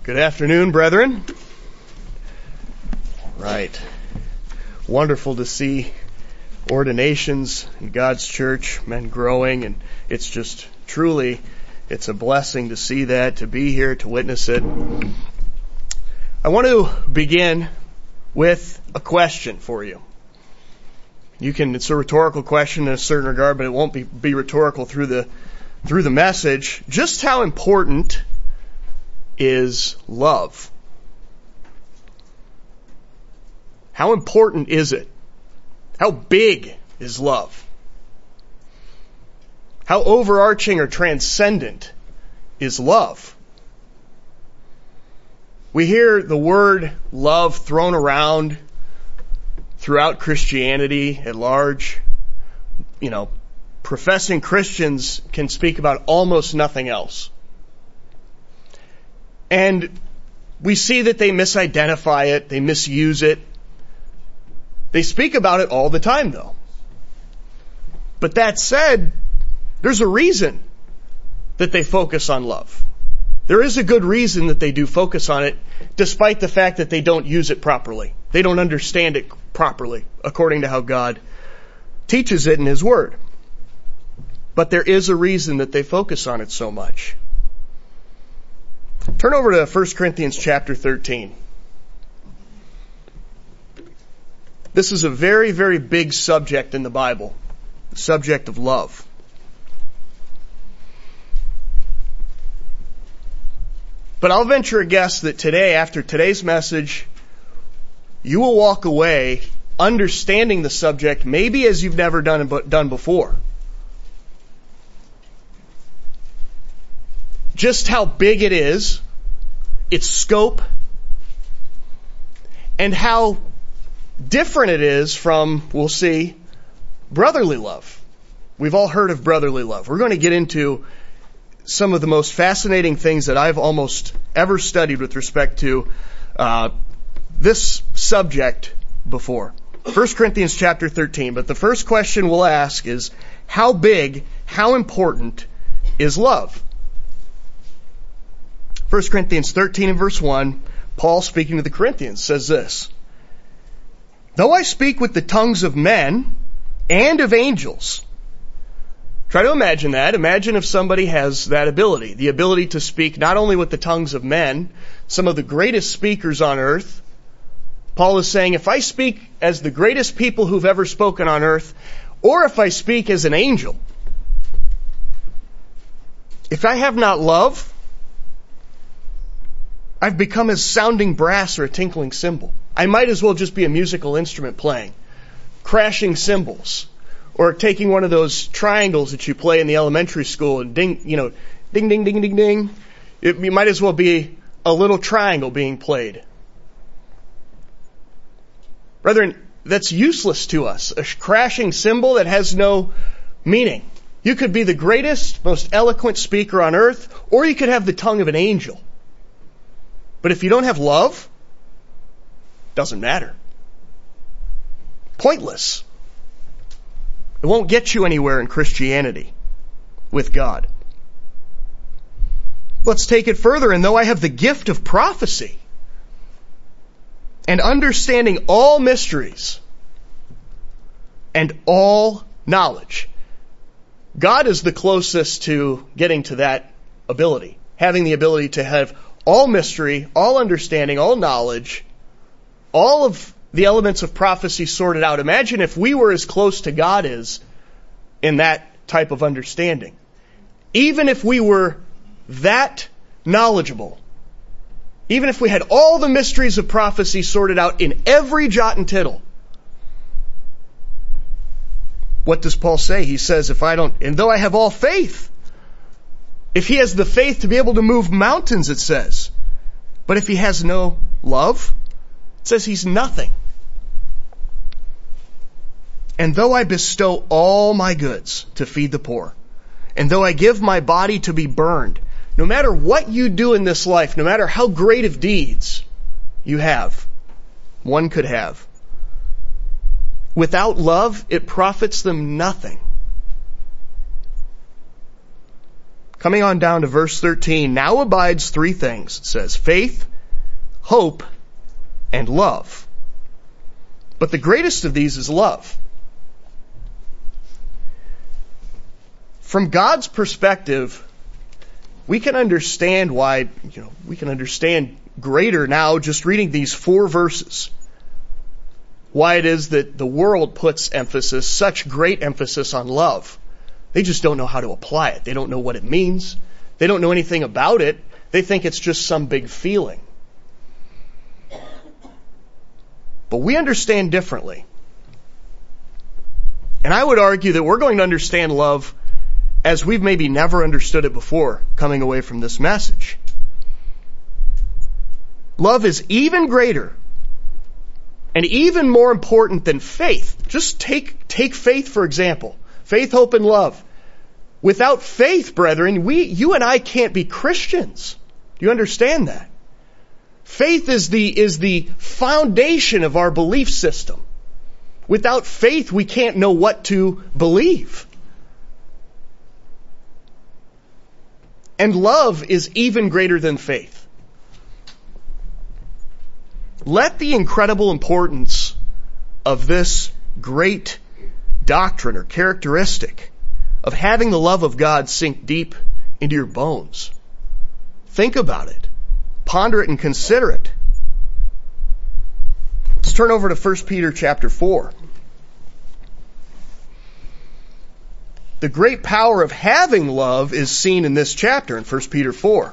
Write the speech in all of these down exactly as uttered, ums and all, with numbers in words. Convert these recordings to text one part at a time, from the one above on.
Good afternoon, brethren. Right. Wonderful to see ordinations in God's church, men growing, and it's just truly, it's a blessing to see that, to be here, to witness it. I want to begin with a question for you. You can, it's a rhetorical question in a certain regard, but it won't be, be rhetorical through the, through the message. Just how important is love? How important is it? How big is love? How overarching or transcendent is love? We hear the word love thrown around throughout Christianity at large. You know, professing Christians can speak about almost nothing else. And we see that they misidentify it, they misuse it. They speak about it all the time, though. But that said, there's a reason that they focus on love. There is a good reason that they do focus on it, despite the fact that they don't use it properly. They don't understand it properly, according to how God teaches it in His Word. But there is a reason that they focus on it so much. Turn over to First Corinthians chapter thirteen. This is a very, very big subject in the Bible, the subject of love. But I'll venture a guess that today, after today's message, you will walk away understanding the subject maybe as you've never done done before. Just how big it is, its scope, and how different it is from, we'll see, brotherly love. We've all heard of brotherly love. We're going to get into some of the most fascinating things that I've almost ever studied with respect to uh, this subject before. First Corinthians chapter thirteen. But the first question we'll ask is, how big, how important is love? First Corinthians thirteen and verse one, Paul speaking to the Corinthians says this: though I speak with the tongues of men and of angels. Try to imagine that. Imagine if somebody has that ability, the ability to speak not only with the tongues of men, some of the greatest speakers on earth. Paul is saying, if I speak as the greatest people who've ever spoken on earth, or if I speak as an angel, if I have not love, I've become as sounding brass or a tinkling cymbal. I might as well just be a musical instrument playing, crashing cymbals, or taking one of those triangles that you play in the elementary school and ding, you know, ding, ding, ding, ding, ding. It, you might as well be a little triangle being played. Brethren, that's useless to us. A crashing cymbal that has no meaning. You could be the greatest, most eloquent speaker on earth, or you could have the tongue of an angel. But if you don't have love, doesn't matter. Pointless. It won't get you anywhere in Christianity with God. Let's take it further. And though I have the gift of prophecy and understanding all mysteries and all knowledge, God is the closest to getting to that ability, having the ability to have all mystery, all understanding, all knowledge, all of the elements of prophecy sorted out. Imagine if we were as close to God is in that type of understanding. Even if we were that knowledgeable, even if we had all the mysteries of prophecy sorted out in every jot and tittle, what does Paul say? He says, if I don't, and though I have all faith, if he has the faith to be able to move mountains, it says, but if he has no love, it says he's nothing. And though I bestow all my goods to feed the poor, and though I give my body to be burned, no matter what you do in this life, no matter how great of deeds you have, one could have, without love, it profits them nothing. Coming on down to verse thirteen, now abides three things. It says faith, hope, and love. But the greatest of these is love. From God's perspective, we can understand why, you know, we can understand greater now just reading these four verses. Why it is that the world puts emphasis, such great emphasis on love. They just don't know how to apply it. They don't know what it means. They don't know anything about it. They think it's just some big feeling. But we understand differently. And I would argue that we're going to understand love as we've maybe never understood it before coming away from this message. Love is even greater and even more important than faith. Just take, take faith, for example. Faith, hope, and love. Without faith, brethren, we, you and I can't be Christians. Do you understand that? Faith is the, is the foundation of our belief system. Without faith, we can't know what to believe. And love is even greater than faith. Let the incredible importance of this great doctrine or characteristic of having the love of God sink deep into your bones. Think about it. Ponder it and consider it. Let's turn over to First Peter chapter four. The great power of having love is seen in this chapter in First Peter four.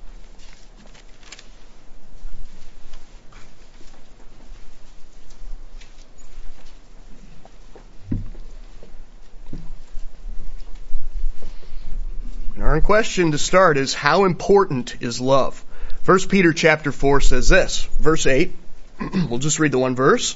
And our question to start is, how important is love? First Peter chapter four says this, verse eight. We'll just read the one verse.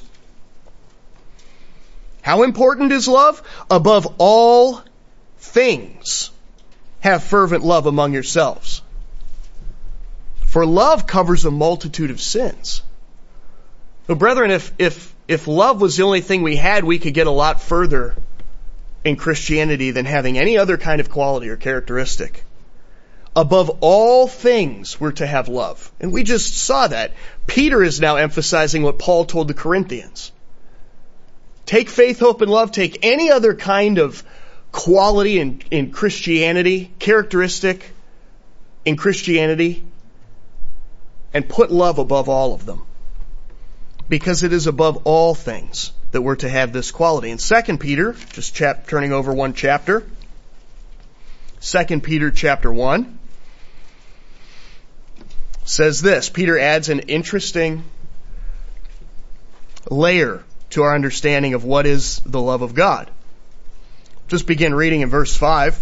How important is love? Above all things, have fervent love among yourselves. For love covers a multitude of sins. But brethren, if, if, if love was the only thing we had, we could get a lot further in Christianity than having any other kind of quality or characteristic. Above all things, we're to have love. And we just saw that. Peter is now emphasizing what Paul told the Corinthians. Take faith, hope, and love. Take any other kind of quality in, in Christianity, characteristic in Christianity, and put love above all of them. Because it is above all things that we're to have this quality. In Second Peter, just chap, turning over one chapter, Second Peter chapter one, says this. Peter adds an interesting layer to our understanding of what is the love of God. Just begin reading in verse five.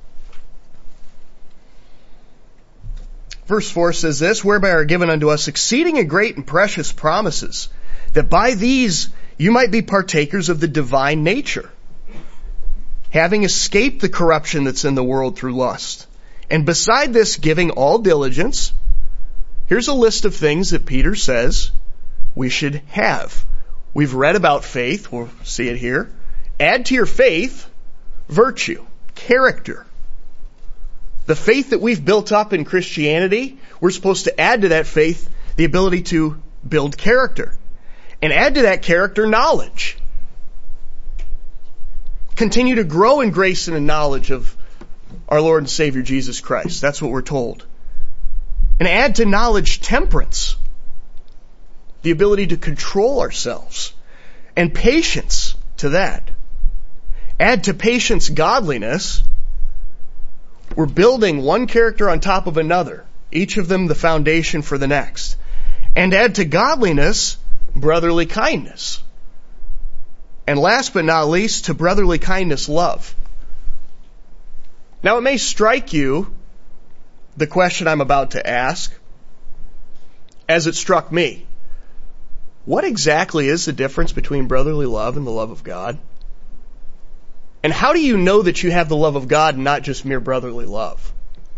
Verse four says this, whereby are given unto us exceeding and great and precious promises, that by these you might be partakers of the divine nature, having escaped the corruption that's in the world through lust. And beside this, giving all diligence. Here's a list of things that Peter says we should have. We've read about faith. We'll see it here. Add to your faith virtue, character. The faith that we've built up in Christianity, we're supposed to add to that faith the ability to build character. And add to that character knowledge. Continue to grow in grace and in knowledge of our Lord and Savior Jesus Christ. That's what we're told. And add to knowledge temperance. The ability to control ourselves. And patience to that. Add to patience godliness. We're building one character on top of another. Each of them the foundation for the next. And add to godliness brotherly kindness. And last but not least, to brotherly kindness, love. Now it may strike you, the question I'm about to ask, as it struck me. What exactly is the difference between brotherly love and the love of God? And how do you know that you have the love of God and not just mere brotherly love?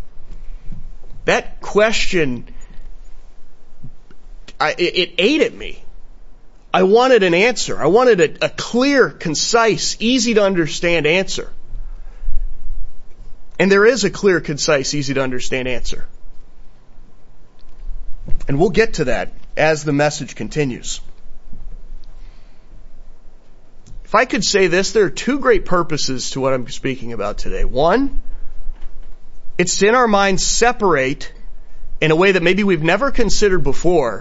That question, I, it, it ate at me. I wanted an answer. I wanted a, a clear, concise, easy to understand answer. And there is a clear, concise, easy to understand answer. And we'll get to that as the message continues. If I could say this, there are two great purposes to what I'm speaking about today. One, it's to in our minds separate in a way that maybe we've never considered before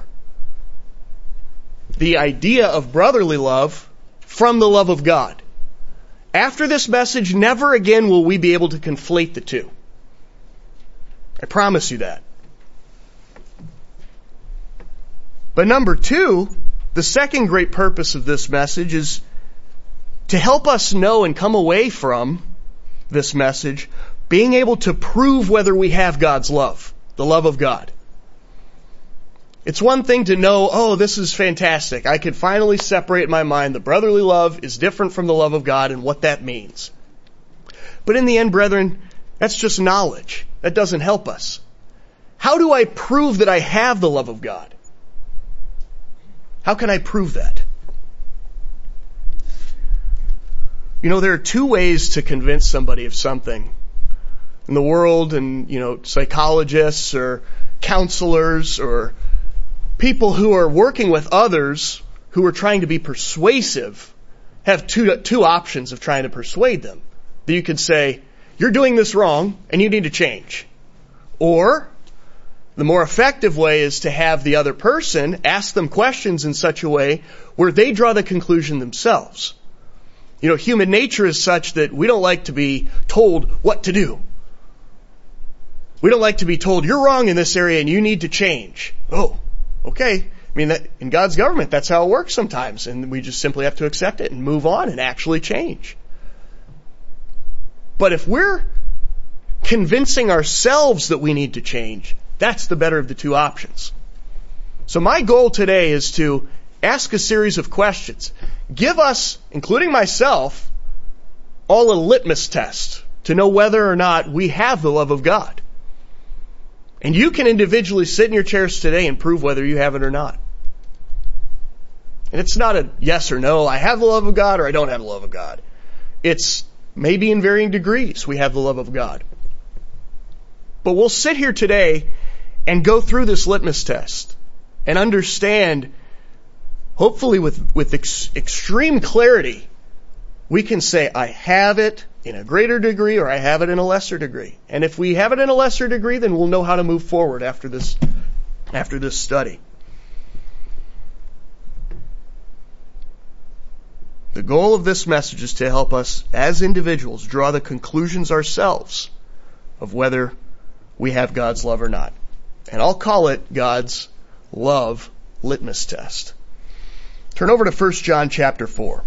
the idea of brotherly love from the love of God. After this message, never again will we be able to conflate the two. I promise you that. But number two, the second great purpose of this message is to help us know and come away from this message being able to prove whether we have God's love, the love of God. It's one thing to know, oh, this is fantastic. I could finally separate in my mind the brotherly love is different from the love of God and what that means. But in the end, brethren, that's just knowledge. That doesn't help us. How do I prove that I have the love of God? How can I prove that? You know, there are two ways to convince somebody of something. In the world, and, you know, psychologists or counselors or people who are working with others who are trying to be persuasive have two, two options of trying to persuade them. That you could say, you're doing this wrong and you need to change. Or, the more effective way is to have the other person ask them questions in such a way where they draw the conclusion themselves. You know, human nature is such that we don't like to be told what to do. We don't like to be told, you're wrong in this area and you need to change. Oh, okay. I mean, that, in God's government, that's how it works sometimes. And we just simply have to accept it and move on and actually change. But if we're convincing ourselves that we need to change, that's the better of the two options. So my goal today is to ask a series of questions. Give us, including myself, all a litmus test to know whether or not we have the love of God. And you can individually sit in your chairs today and prove whether you have it or not. And it's not a yes or no, I have the love of God or I don't have the love of God. It's maybe in varying degrees we have the love of God. But we'll sit here today and go through this litmus test and understand, hopefully with, with ex- extreme clarity, we can say, I have it in a greater degree or I have it in a lesser degree. And if we have it in a lesser degree, then we'll know how to move forward after this, after this study. The goal of this message is to help us as individuals draw the conclusions ourselves of whether we have God's love or not. And I'll call it God's love litmus test. Turn over to First John chapter four.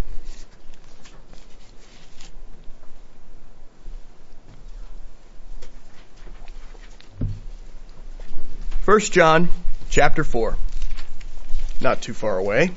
First John chapter four. Not too far away.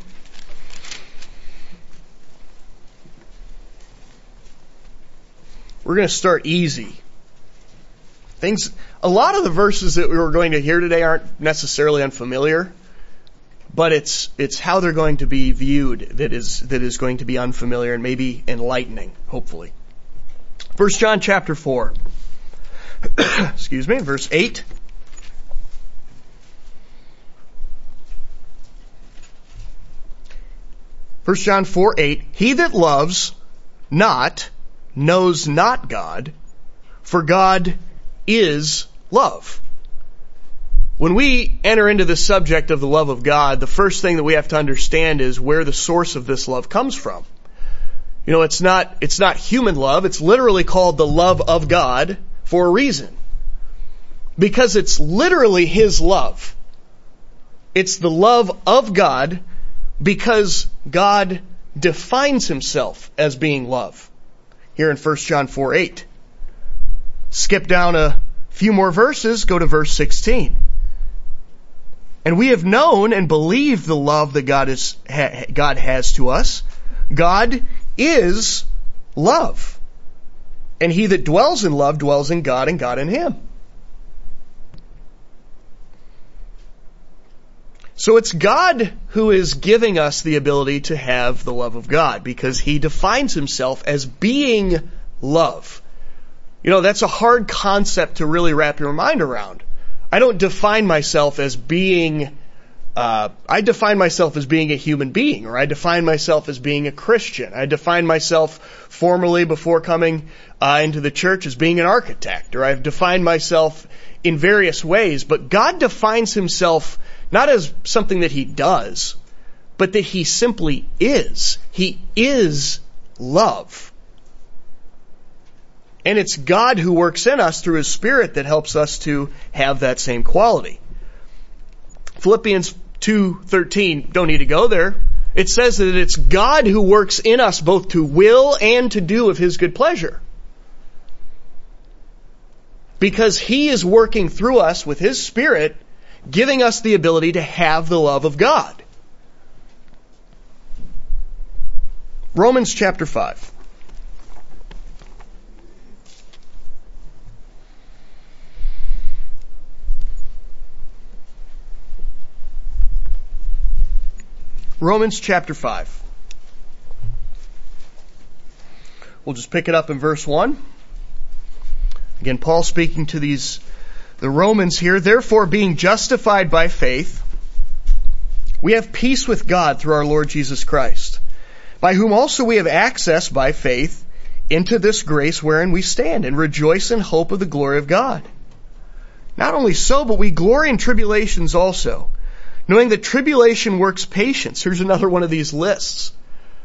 We're going to start easy. Things, a lot of the verses that we were going to hear today aren't necessarily unfamiliar, but it's it's how they're going to be viewed that is that is going to be unfamiliar and maybe enlightening, hopefully. First John chapter four. Excuse me, verse eight. First John four eight. He that loves not knows not God, for God is love. When we enter into the subject of the love of God, the first thing that we have to understand is where the source of this love comes from. You know, it's not, it's not human love. It's literally called the love of God for a reason. Because it's literally His love. It's the love of God because God defines Himself as being love. Here in First John four eight. Skip down a few more verses, go to verse sixteen. And we have known and believed the love that God is ha, God has to us. God is love. And he that dwells in love dwells in God and God in him. So it's God who is giving us the ability to have the love of God because He defines Himself as being love. You know, that's a hard concept to really wrap your mind around. I don't define myself as being, uh, I define myself as being a human being, or I define myself as being a Christian. I define myself formerly before coming uh, into the church as being an architect, or I've defined myself in various ways, but God defines himself not as something that he does, but that he simply is. He is love. And it's God who works in us through his Spirit that helps us to have that same quality. Philippians two thirteen, don't need to go there. It says that it's God who works in us both to will and to do of his good pleasure. Because he is working through us with his Spirit, giving us the ability to have the love of God. Romans chapter five. Romans chapter five. We'll just pick it up in verse one. Again, Paul speaking to these, the Romans here. Therefore, being justified by faith, we have peace with God through our Lord Jesus Christ, by whom also we have access by faith into this grace wherein we stand, and rejoice in hope of the glory of God. Not only so, but we glory in tribulations also, knowing that tribulation works patience. Here's another one of these lists.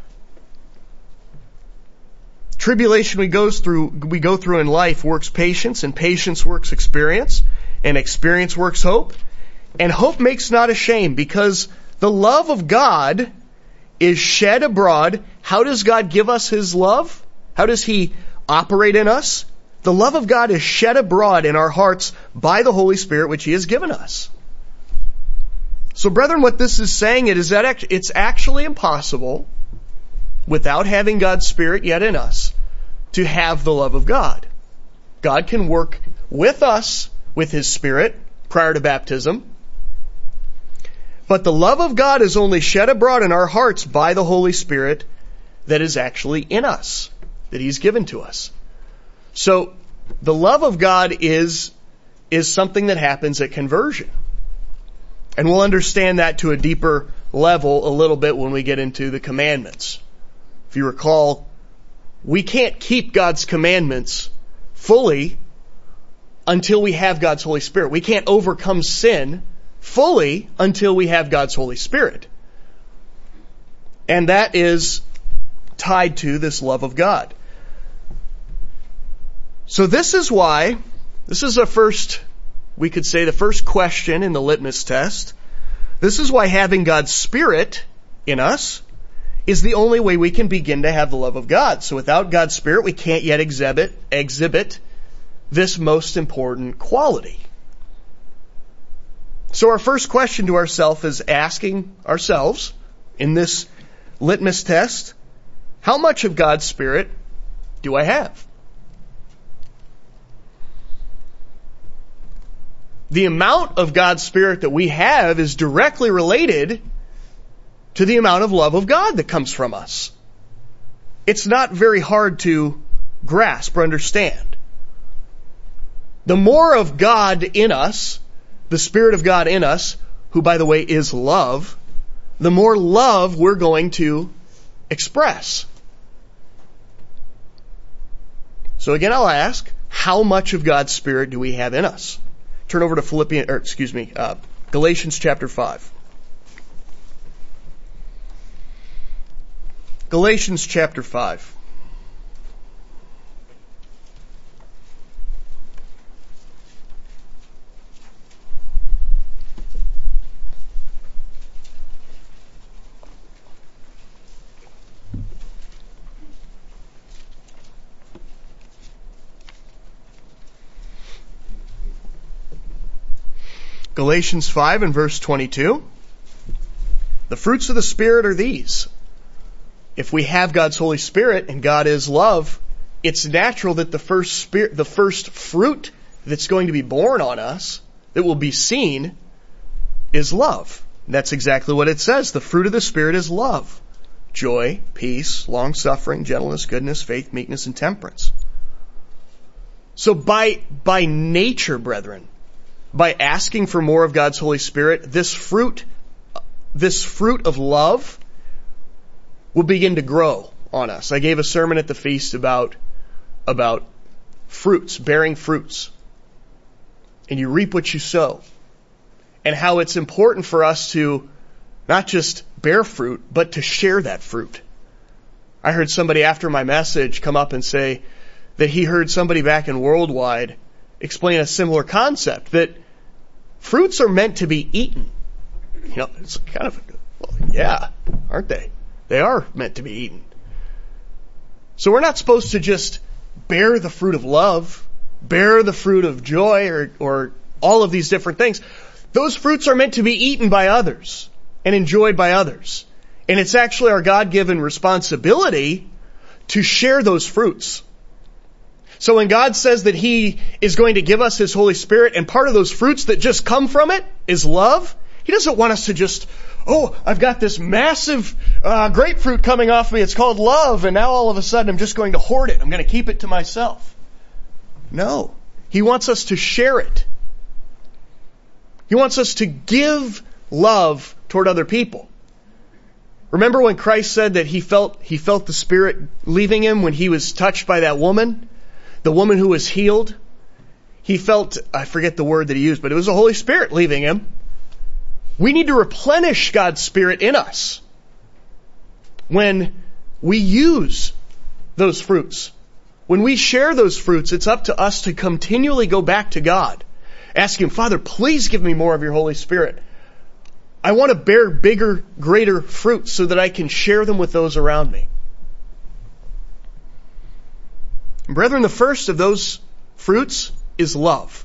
Tribulation we goes through, we go through in life works patience, and patience works experience, and experience works hope. And hope makes not ashamed, because the love of God is shed abroad. How does God give us his love? How does he operate in us? The love of God is shed abroad in our hearts by the Holy Spirit, which he has given us. So, brethren, what this is saying is that it's actually impossible, without having God's Spirit yet in us, to have the love of God. God can work with us with his Spirit prior to baptism, but the love of God is only shed abroad in our hearts by the Holy Spirit that is actually in us, that he's given to us. So, the love of God is, is something that happens at conversion. And we'll understand that to a deeper level a little bit when we get into the commandments. If you recall, we can't keep God's commandments fully until we have God's Holy Spirit. We can't overcome sin fully until we have God's Holy Spirit. And that is tied to this love of God. So this is why, this is a first, we could say the first question in the litmus test. This is why having God's Spirit in us is the only way we can begin to have the love of God. So without God's Spirit, we can't yet exhibit, exhibit this most important quality. So our first question to ourselves is asking ourselves in this litmus test, how much of God's Spirit do I have? The amount of God's Spirit that we have is directly related to the amount of love of God that comes from us. It's not very hard to grasp or understand. The more of God in us, the Spirit of God in us, who by the way is love, the more love we're going to express. So again, I'll ask, how much of God's Spirit do we have in us? Turn over to Philippians, or excuse me, uh, Galatians chapter five. Galatians chapter five. Galatians five and verse twenty-two. The fruits of the Spirit are these. If we have God's Holy Spirit and God is love, it's natural that the first spirit, the first fruit that's going to be born on us, that will be seen, is love. And that's exactly what it says. The fruit of the Spirit is love, joy, peace, long-suffering, gentleness, goodness, faith, meekness, and temperance. So by, by nature, brethren, by asking for more of God's Holy Spirit, this fruit, this fruit of love will begin to grow on us. I gave a sermon at the feast about, about fruits, bearing fruits. And you reap what you sow. And how it's important for us to not just bear fruit, but to share that fruit. I heard somebody after my message come up and say that he heard somebody back in Worldwide explain a similar concept, that fruits are meant to be eaten. You know, it's kind of, well, yeah, aren't they? They are meant to be eaten. So we're not supposed to just bear the fruit of love, bear the fruit of joy, or, or all of these different things. Those fruits are meant to be eaten by others and enjoyed by others. And it's actually our God-given responsibility to share those fruits. So when God says that He is going to give us His Holy Spirit, and part of those fruits that just come from it is love, He doesn't want us to just, oh, I've got this massive uh, grapefruit coming off me. It's called love. And now all of a sudden I'm just going to hoard it. I'm going to keep it to myself. No. He wants us to share it. He wants us to give love toward other people. Remember when Christ said that he felt, he felt the Spirit leaving Him when He was touched by that woman? The woman who was healed? He felt, I forget the word that He used, but it was the Holy Spirit leaving Him. We need to replenish God's Spirit in us when we use those fruits. When we share those fruits, it's up to us to continually go back to God. Ask Him, Father, please give me more of your Holy Spirit. I want to bear bigger, greater fruits so that I can share them with those around me. Brethren, the first of those fruits is love.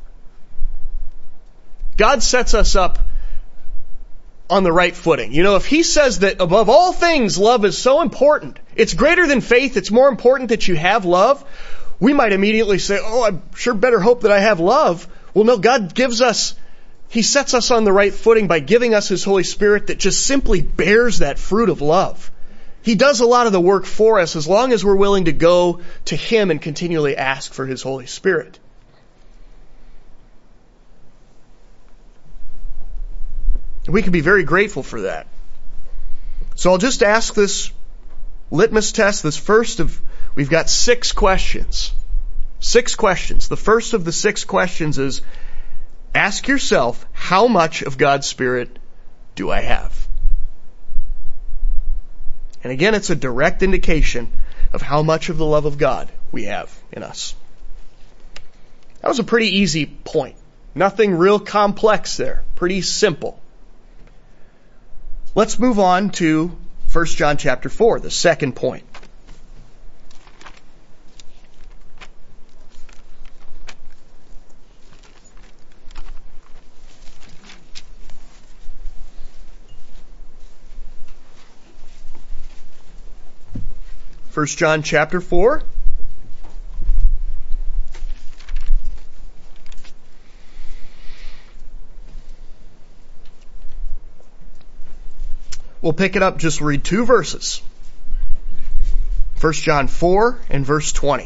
God sets us up on the right footing. You know, if He says that above all things, love is so important, it's greater than faith, it's more important that you have love, we might immediately say, oh, I sure better hope that I have love. Well, no, God gives us, He sets us on the right footing by giving us His Holy Spirit that just simply bears that fruit of love. He does a lot of the work for us as long as we're willing to go to Him and continually ask for His Holy Spirit. We can be very grateful for that. So I'll just ask this litmus test, this first of, we've got six questions. Six questions. The first of the six questions is, ask yourself, how much of God's Spirit do I have? And again, it's a direct indication of how much of the love of God we have in us. That was a pretty easy point. Nothing real complex there. Pretty simple. Let's move on to First John chapter four, the second point. First John chapter four. We'll pick it up, just read two verses. First John four and verse twenty.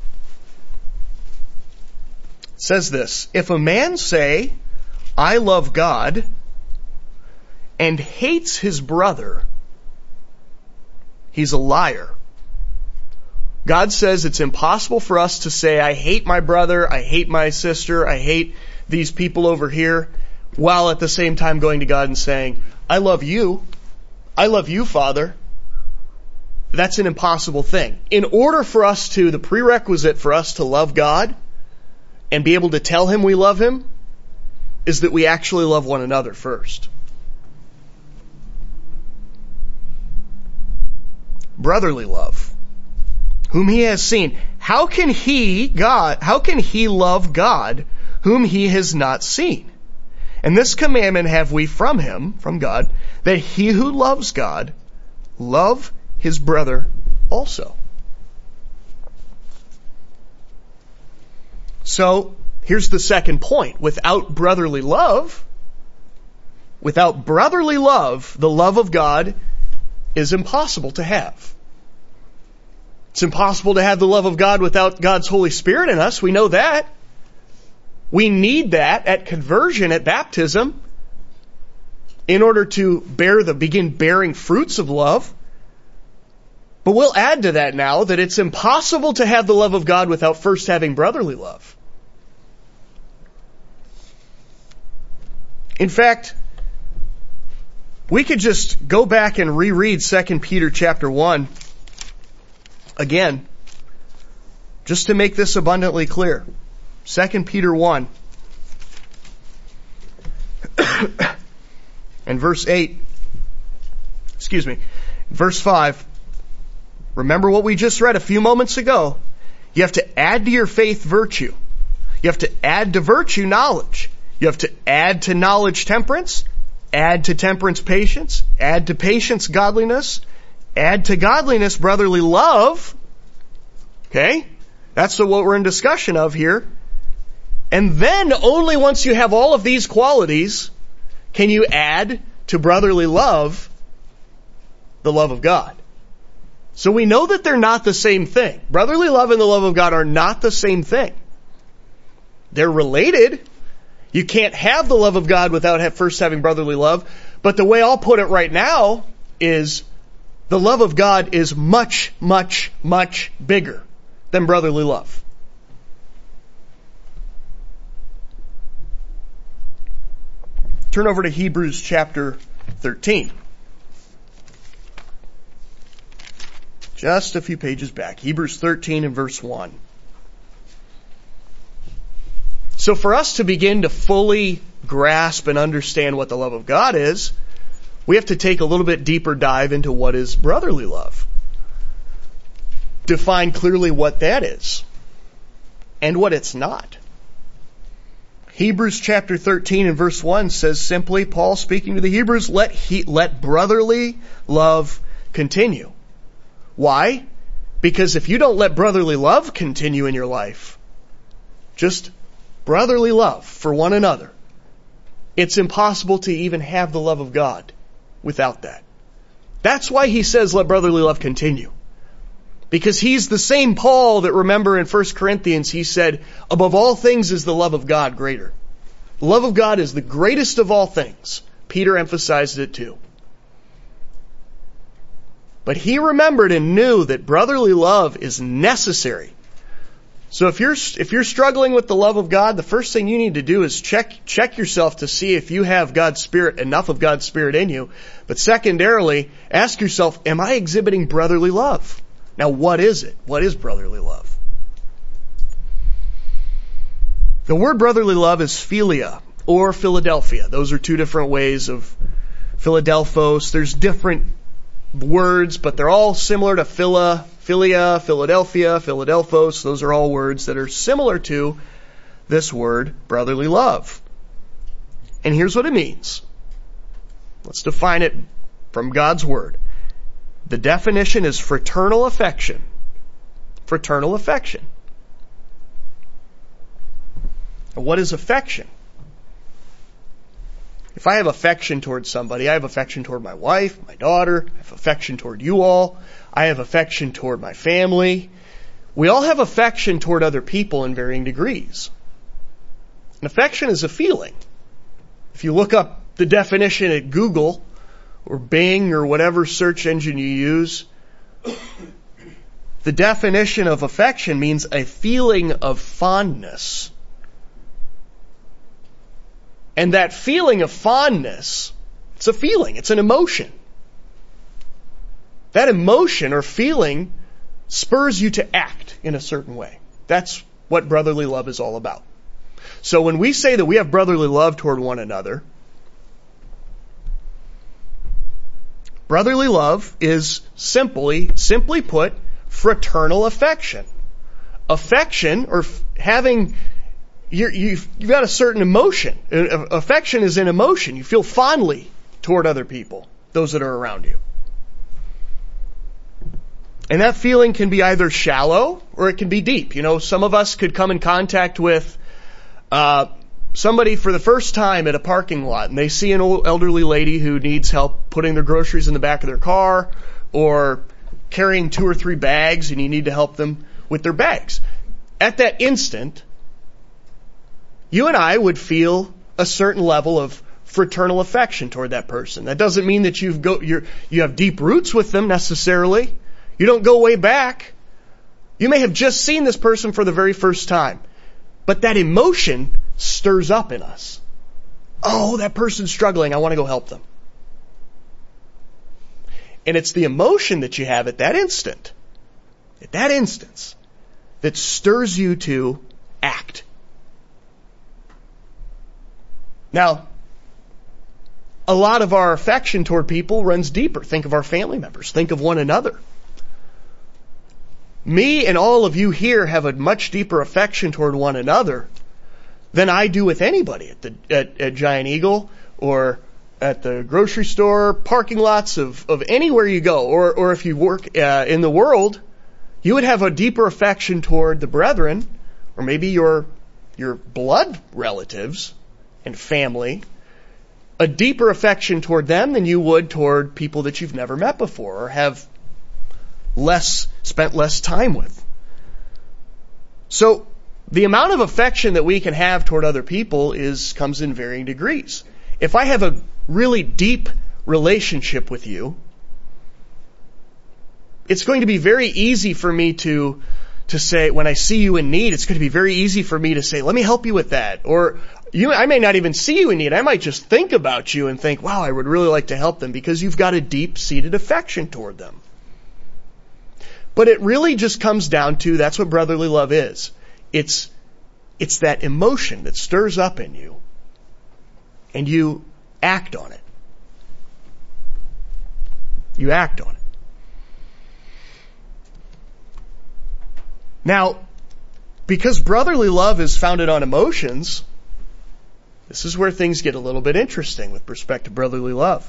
It says this, if a man say, I love God, and hates his brother, he's a liar. God says it's impossible for us to say, I hate my brother, I hate my sister, I hate these people over here, while at the same time going to God and saying, I love you. I love you, Father. That's an impossible thing. In order for us to, the prerequisite for us to love God and be able to tell Him we love Him is that we actually love one another first. Brotherly love. Whom He has seen. How can He, God, how can He love God whom He has not seen? And this commandment have we from Him, from God, that he who loves God, love his brother also. So, here's the second point. Without brotherly love, without brotherly love, the love of God is impossible to have. It's impossible to have the love of God without God's Holy Spirit in us. We know that. We need that at conversion, at baptism, in order to bear the begin bearing fruits of love. But we'll add to that now that it's impossible to have the love of God without first having brotherly love. In fact, we could just go back and reread Second Peter chapter one again, just to make this abundantly clear. Second Peter one and verse eight, excuse me, verse five. Remember what we just read a few moments ago. You have to add to your faith virtue. You have to add to virtue knowledge. You have to add to knowledge temperance, add to temperance patience, add to patience godliness, add to godliness brotherly love. Okay? That's what we're in discussion of here. And then only once you have all of these qualities can you add to brotherly love the love of God. So we know that they're not the same thing. Brotherly love and the love of God are not the same thing. They're related. You can't have the love of God without first having brotherly love. But the way I'll put it right now is the love of God is much, much, much bigger than brotherly love. Turn over to Hebrews chapter thirteen. Just a few pages back. Hebrews thirteen and verse one. So for us to begin to fully grasp and understand what the love of God is, we have to take a little bit deeper dive into what is brotherly love. Define clearly what that is and what it's not. Hebrews chapter thirteen and verse one says simply, Paul speaking to the Hebrews, let he, let brotherly love continue. Why? Because if you don't let brotherly love continue in your life, just brotherly love for one another, it's impossible to even have the love of God without that. That's why he says let brotherly love continue. Because he's the same Paul that, remember in First Corinthians, he said, above all things is the love of God greater. The love of God is the greatest of all things. Peter emphasized it too. But he remembered and knew that brotherly love is necessary. So if you're if you're struggling with the love of God, the first thing you need to do is check check yourself to see if you have God's Spirit, enough of God's Spirit in you. But secondarily, ask yourself, am I exhibiting brotherly love? Now, what is it? What is brotherly love? The word brotherly love is philia or Philadelphia. Those are two different ways of Philadelphos. There's different words, but they're all similar to phila, philia, Philadelphia, Philadelphos. Those are all words that are similar to this word, brotherly love. And here's what it means. Let's define it from God's word. The definition is fraternal affection. Fraternal affection. And what is affection? If I have affection toward somebody, I have affection toward my wife, my daughter, I have affection toward you all, I have affection toward my family. We all have affection toward other people in varying degrees. And affection is a feeling. If you look up the definition at Google or Bing or whatever search engine you use, the definition of affection means a feeling of fondness. And that feeling of fondness, it's a feeling, it's an emotion. That emotion or feeling spurs you to act in a certain way. That's what brotherly love is all about. So when we say that we have brotherly love toward one another, brotherly love is simply, simply put, fraternal affection. Affection, or f- having... You're, you've, you've got a certain emotion. Affection is an emotion. You feel fondly toward other people, those that are around you. And that feeling can be either shallow or it can be deep. You know, some of us could come in contact with uh, somebody for the first time at a parking lot, and they see an old elderly lady who needs help putting their groceries in the back of their car, or carrying two or three bags and you need to help them with their bags. At that instant, you and I would feel a certain level of fraternal affection toward that person. That doesn't mean that you've go, you're, you have deep roots with them necessarily. You don't go way back. You may have just seen this person for the very first time. But that emotion stirs up in us. Oh, that person's struggling. I want to go help them. And it's the emotion that you have at that instant, at that instance, that stirs you to act. Now, a lot of our affection toward people runs deeper. Think of our family members. Think of one another. Me and all of you here have a much deeper affection toward one another than I do with anybody at the at, at Giant Eagle or at the grocery store, parking lots of, of anywhere you go, or or if you work uh, in the world, you would have a deeper affection toward the brethren, or maybe your your blood relatives and family, a deeper affection toward them than you would toward people that you've never met before or have less spent less time with. So the amount of affection that we can have toward other people is comes in varying degrees. If I have a really deep relationship with you, it's going to be very easy for me to to say, when I see you in need, it's going to be very easy for me to say, let me help you with that. Or you, I may not even see you in need. I might just think about you and think, wow, I would really like to help them, because you've got a deep-seated affection toward them. But it really just comes down to, that's what brotherly love is. It's, it's that emotion that stirs up in you, and you act on it. You act on it. Now, because brotherly love is founded on emotions, this is where things get a little bit interesting with respect to brotherly love.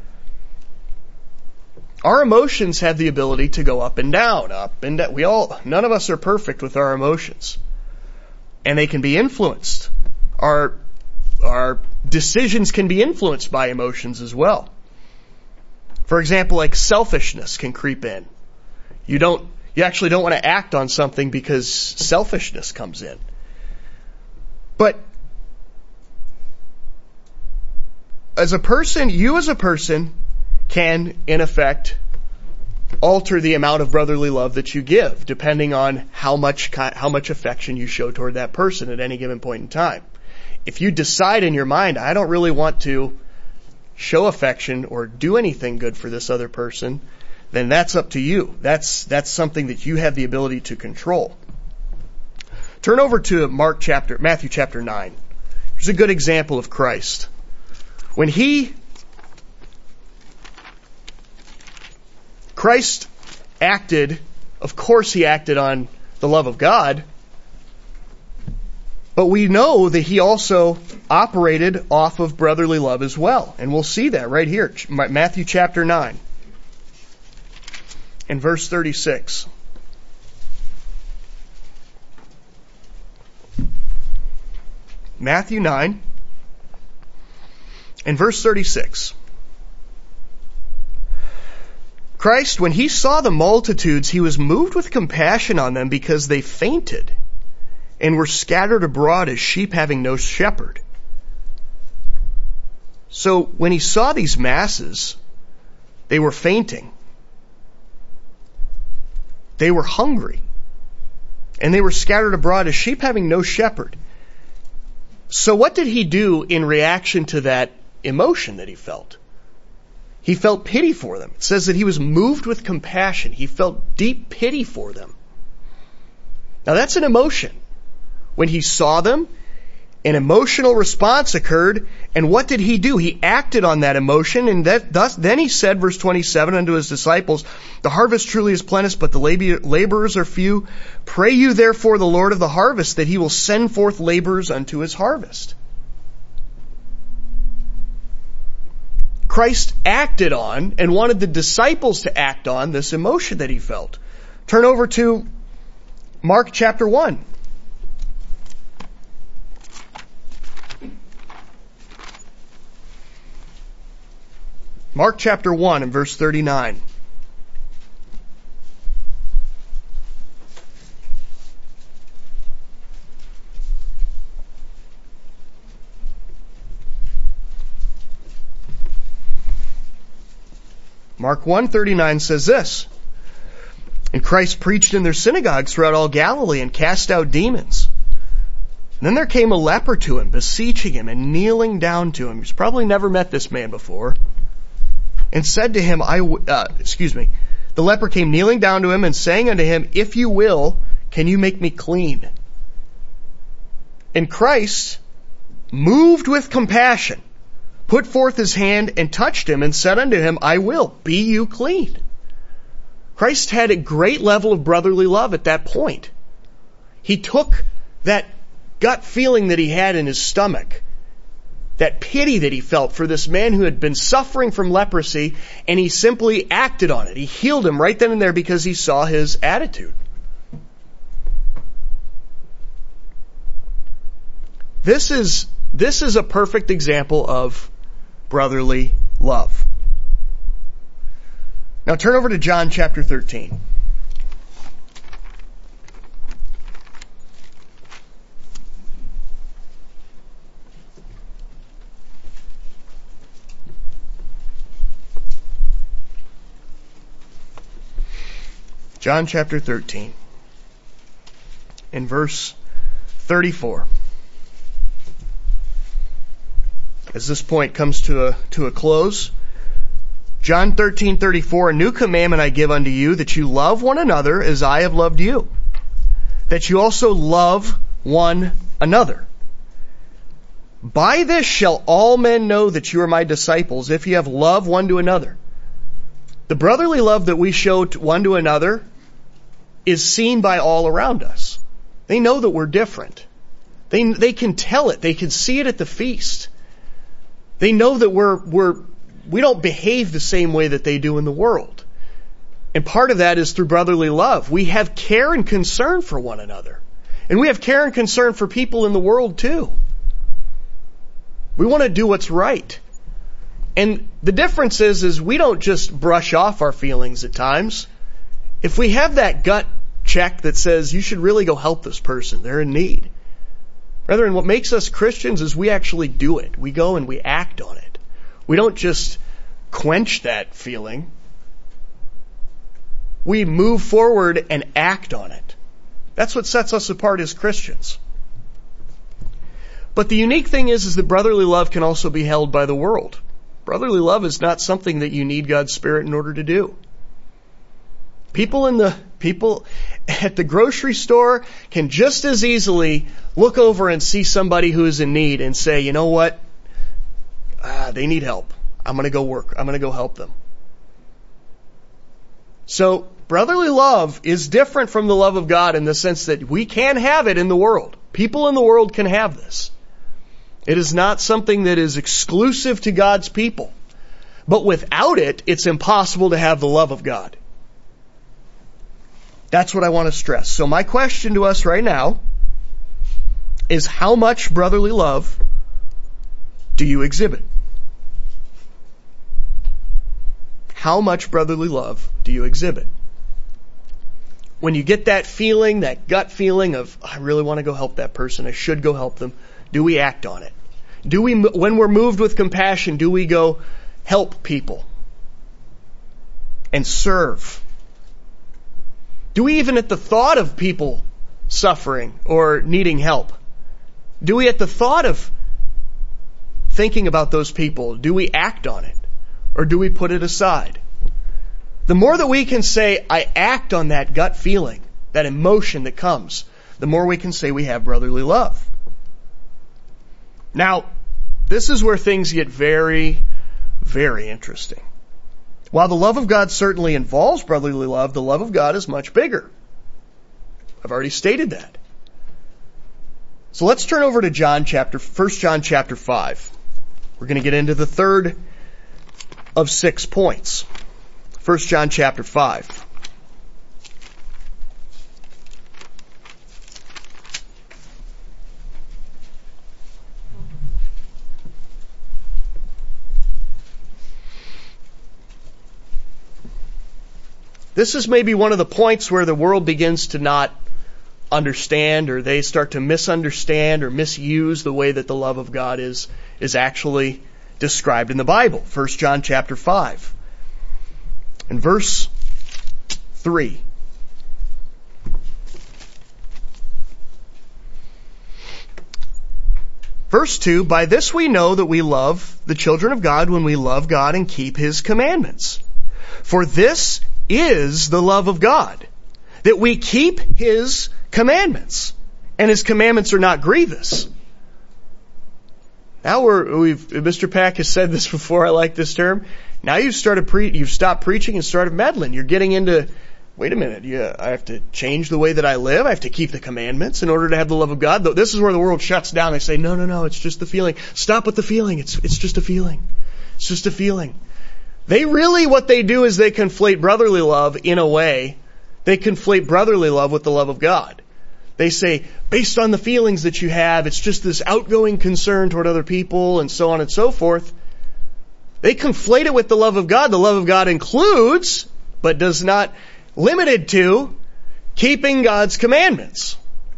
Our emotions have the ability to go up and down, up and down. We all, none of us are perfect with our emotions. And they can be influenced. Our, our decisions can be influenced by emotions as well. For example, like selfishness can creep in. You don't, you actually don't want to act on something because selfishness comes in. But as a person, you as a person can, in effect, alter the amount of brotherly love that you give, depending on how much how much affection you show toward that person at any given point in time. If you decide in your mind, I don't really want to show affection or do anything good for this other person, then that's up to you. That's that's something that you have the ability to control. Turn over to Mark chapter, Matthew chapter nine. Here's a good example of Christ. When he Christ acted, of course he acted on the love of God, but we know that he also operated off of brotherly love as well. And we'll see that right here, Matthew chapter nine and verse thirty-six. Matthew nine and verse thirty-six. Christ, when he saw the multitudes, he was moved with compassion on them because they fainted and were scattered abroad as sheep having no shepherd. So when he saw these masses, they were fainting. They were hungry. And they were scattered abroad as sheep having no shepherd. So what did he do in reaction to that emotion that he felt? He felt pity for them. It says that he was moved with compassion. He felt deep pity for them. Now that's an emotion. When he saw them, an emotional response occurred, and what did he do? He acted on that emotion, and that, thus, then he said, verse twenty-seven, unto his disciples, the harvest truly is plenteous, but the laborers are few. Pray you therefore the Lord of the harvest, that he will send forth laborers unto his harvest. Christ acted on and wanted the disciples to act on this emotion that he felt. Turn over to Mark chapter one. Mark chapter one and verse thirty-nine. Mark one thirty-nine says this, "And Christ preached in their synagogues throughout all Galilee and cast out demons. And then there came a leper to him, beseeching him and kneeling down to him." He's probably never met this man before. "And said to him, I w- uh, excuse me, the leper came kneeling down to him and saying unto him, If you will, can you make me clean? And Christ, moved with compassion, put forth his hand and touched him and said unto him, I will, be you clean." Christ had a great level of brotherly love at that point. He took that gut feeling that he had in his stomach, that pity that he felt for this man who had been suffering from leprosy, and he simply acted on it. He healed him right then and there because he saw his attitude. This is, this is a perfect example of brotherly love. Now turn over to John chapter thirteen. John chapter thirteen, in verse thirty-four. As this point comes to a, to a close, John thirteen thirty-four, "A new commandment I give unto you, that you love one another as I have loved you, that you also love one another. By this shall all men know that you are my disciples, if you have love one to another." The brotherly love that we show one to another is seen by all around us. They know that we're different. They, they can tell it. They can see it at the feast. They know that we're, we're, we don't behave the same way that they do in the world. And part of that is through brotherly love. We have care and concern for one another. And we have care and concern for people in the world too. We want to do what's right. And the difference is, is we don't just brush off our feelings at times. If we have that gut check that says you should really go help this person, they're in need. Brethren, what makes us Christians is we actually do it. We go and we act on it. We don't just quench that feeling. We move forward and act on it. That's what sets us apart as Christians. But the unique thing is, is that brotherly love can also be held by the world. Brotherly love is not something that you need God's Spirit in order to do. People in the people at the grocery store can just as easily look over and see somebody who is in need and say, you know what? Ah, they need help. I'm going to go work. I'm going to go help them. So brotherly love is different from the love of God in the sense that we can have it in the world. People in the world can have this. It is not something that is exclusive to God's people. But without it, it's impossible to have the love of God. That's what I want to stress. So my question to us right now is, how much brotherly love do you exhibit? How much brotherly love do you exhibit? When you get that feeling, that gut feeling of, I really want to go help that person, I should go help them, do we act on it? Do we, when we're moved with compassion, do we go help people and serve? Do we even at the thought of people suffering or needing help, do we at the thought of thinking about those people, do we act on it? Or do we put it aside? The more that we can say, I act on that gut feeling, that emotion that comes, the more we can say we have brotherly love. Now, this is where things get very, very interesting. While the love of God certainly involves brotherly love, the love of God is much bigger. I've already stated that. So let's turn over to John chapter, First John chapter five. We're going to get into the third of six points. First John chapter five. This is maybe one of the points where the world begins to not understand, or they start to misunderstand or misuse the way that the love of God is, is actually described in the Bible. First John chapter five. In verse three. Verse two, by this we know that we love the children of God when we love God and keep His commandments. For this is the love of God, that we keep His commandments, and His commandments are not grievous. Now we're, we've, Mister Pack has said this before, I like this term. Now you've started pre, you've stopped preaching and started meddling. You're getting into, wait a minute, yeah, I have to change the way that I live. I have to keep the commandments in order to have the love of God. This is where the world shuts down. They say, no, no, no, it's just the feeling. Stop with the feeling. It's, it's just a feeling. It's just a feeling. They really, what they do is they conflate brotherly love in a way. They conflate brotherly love with the love of God. They say, based on the feelings that you have, it's just this outgoing concern toward other people and so on and so forth. They conflate it with the love of God. The love of God includes, but does not limited to, keeping God's commandments.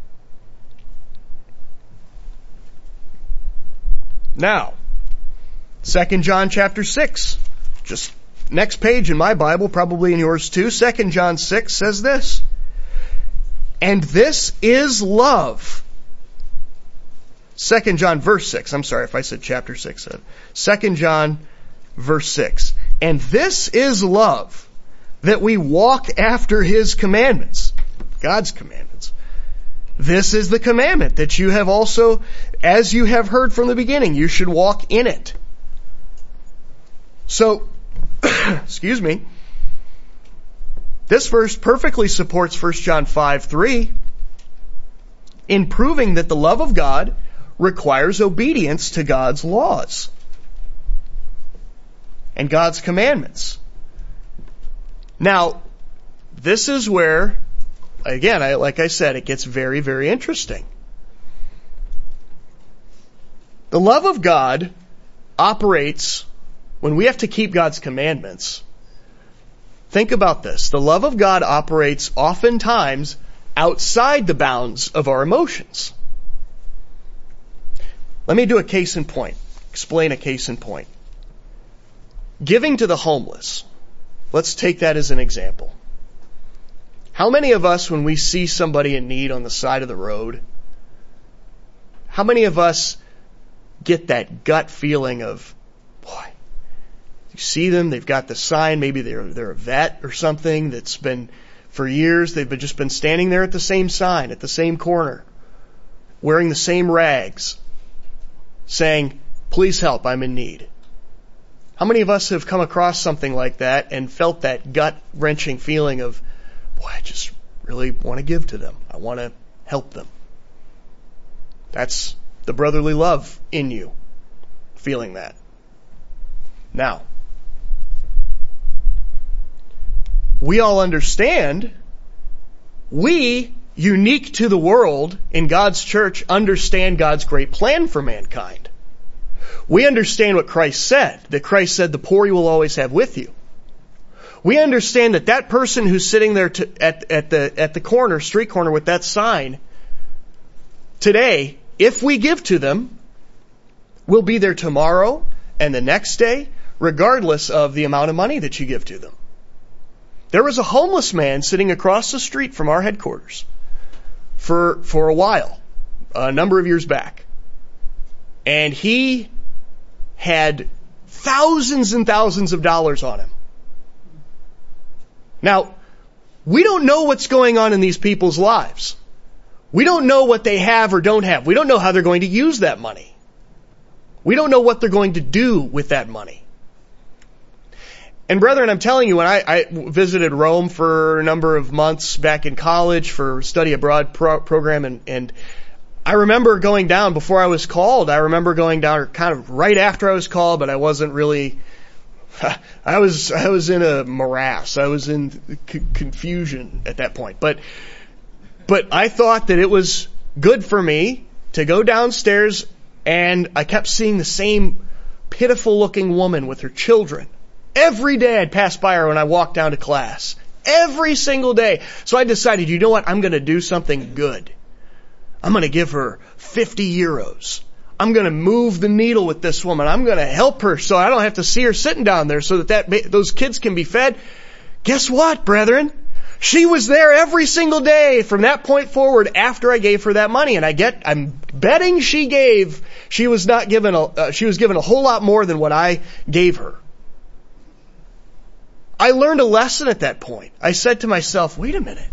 Now, Second John chapter six, just next page in my Bible, probably in yours too. Second John six says this, and this is love. Second John verse six, I'm sorry if I said chapter six. Second John verse six, and this is love, that we walk after His commandments, God's commandments. This is the commandment, that you have also, as you have heard from the beginning, you should walk in it. So, excuse me, this verse perfectly supports First John five three in proving that the love of God requires obedience to God's laws and God's commandments. Now, this is where, again, I, like I said, it gets very, very interesting. The love of God operates when we have to keep God's commandments. Think about this. The love of God operates oftentimes outside the bounds of our emotions. Let me do a case in point. Explain a case in point. Giving to the homeless. Let's take that as an example. How many of us, when we see somebody in need on the side of the road, how many of us get that gut feeling of, boy, you see them, they've got the sign, maybe they're they're a vet or something that's been, for years, they've been, just been standing there at the same sign, at the same corner, wearing the same rags, saying, please help, I'm in need. How many of us have come across something like that and felt that gut-wrenching feeling of, boy, I just really want to give to them. I want to help them. That's the brotherly love in you, feeling that. Now, we all understand, we, unique to the world in God's church, understand God's great plan for mankind. We understand what Christ said, that Christ said, the poor you will always have with you. We understand that that person who's sitting there to, at, at the at the corner, street corner with that sign, today, if we give to them, will be there tomorrow and the next day, regardless of the amount of money that you give to them. There was a homeless man sitting across the street from our headquarters for for a while, a number of years back. And he had thousands and thousands of dollars on him. Now, we don't know what's going on in these people's lives. We don't know what they have or don't have. We don't know how they're going to use that money. We don't know what they're going to do with that money. And brethren, I'm telling you, when I, I visited Rome for a number of months back in college for a study abroad pro- program, and, and I remember going down before I was called. I remember going down, or kind of right after I was called, but I wasn't really. I was I was in a morass. I was in c- confusion at that point. But but I thought that it was good for me to go downstairs, and I kept seeing the same pitiful-looking woman with her children. Every day I'd pass by her when I walked down to class. Every single day. So I decided, you know what? I'm going to do something good. I'm going to give her fifty euros. I'm going to move the needle with this woman. I'm going to help her so I don't have to see her sitting down there, so that, that those kids can be fed. Guess what, brethren? She was there every single day from that point forward after I gave her that money. And I get, I'm betting she gave, she was not given a, uh, she was given a whole lot more than what I gave her. I learned a lesson at that point. I said to myself, wait a minute.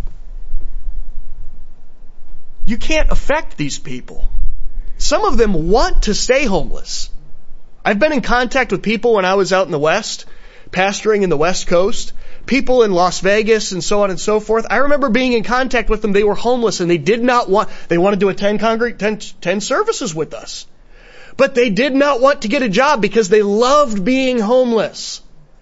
You can't affect these people. Some of them want to stay homeless. I've been in contact with people when I was out in the West, pastoring in the West Coast, people in Las Vegas and so on and so forth. I remember being in contact with them. They were homeless and they did not want, they wanted to attend congreg- ten, ten services with us. But they did not want to get a job because they loved being homeless.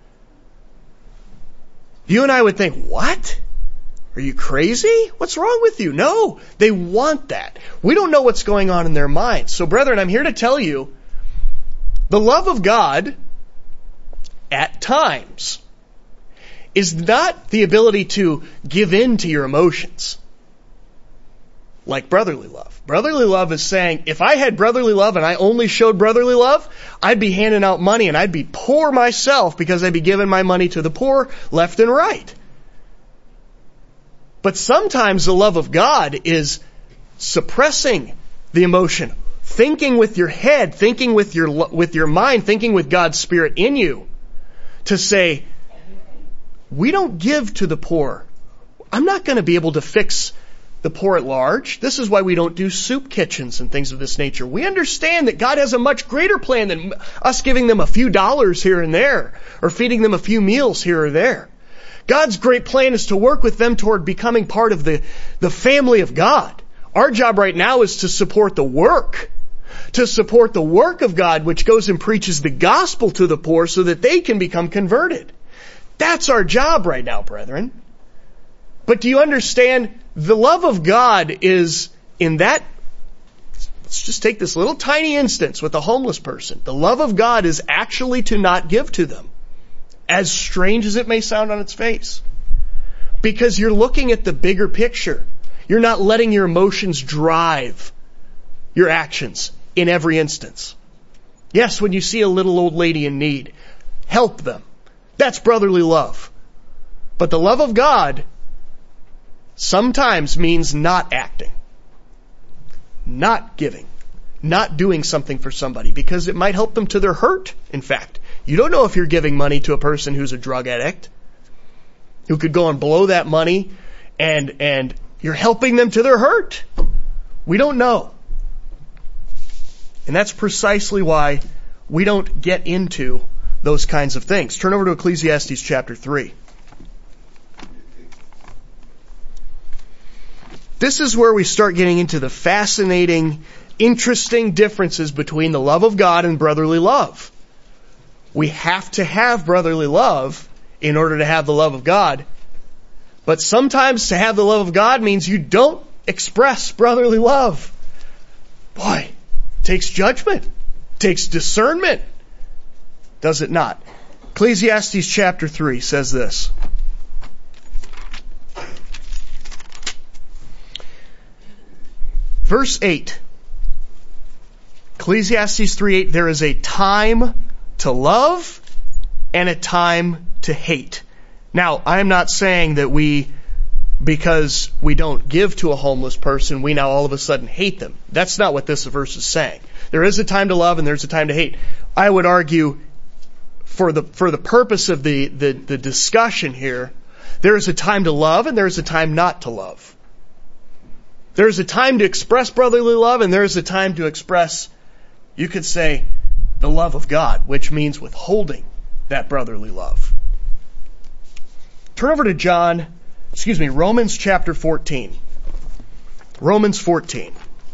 You and I would think, what? Are you crazy? What's wrong with you? No, they want that. We don't know what's going on in their minds. So brethren, I'm here to tell you, the love of God, at times, is not the ability to give in to your emotions like brotherly love. Brotherly love is saying, if I had brotherly love and I only showed brotherly love, I'd be handing out money and I'd be poor myself because I'd be giving my money to the poor left and right. But sometimes the love of God is suppressing the emotion, thinking with your head, thinking with your with your mind, thinking with God's Spirit in you to say, we don't give to the poor. I'm not going to be able to fix the poor at large. This is why we don't do soup kitchens and things of this nature. We understand that God has a much greater plan than us giving them a few dollars here and there or feeding them a few meals here or there. God's great plan is to work with them toward becoming part of the, the family of God. Our job right now is to support the work, to support the work of God, which goes and preaches the gospel to the poor so that they can become converted. That's our job right now, brethren. But do you understand? The love of God is in that, let's just take this little tiny instance with a homeless person. The love of God is actually to not give to them, as strange as it may sound on its face. Because you're looking at the bigger picture. You're not letting your emotions drive your actions in every instance. Yes, when you see a little old lady in need, help them. That's brotherly love. But the love of God sometimes means not acting, not giving, not doing something for somebody because it might help them to their hurt, in fact. You don't know if you're giving money to a person who's a drug addict, who could go and blow that money, and and you're helping them to their hurt. We don't know. And that's precisely why we don't get into those kinds of things. Turn over to Ecclesiastes chapter three. This is where we start getting into the fascinating, interesting differences between the love of God and brotherly love. We have to have brotherly love in order to have the love of God. But sometimes to have the love of God means you don't express brotherly love. Boy, it takes judgment, it takes discernment. Does it not? Ecclesiastes chapter three says this. Verse eight. Ecclesiastes three eight, there is a time to love and a time to hate. Now, I am not saying that we, because we don't give to a homeless person, we now all of a sudden hate them. That's not what this verse is saying. There is a time to love and there's a time to hate. I would argue, for the for the purpose of the, the, the discussion here, there is a time to love and there is a time not to love. There is a time to express brotherly love and there is a time to express, you could say, the love of God, which means withholding that brotherly love. Turn over to John, excuse me, Romans chapter fourteen. Romans fourteen.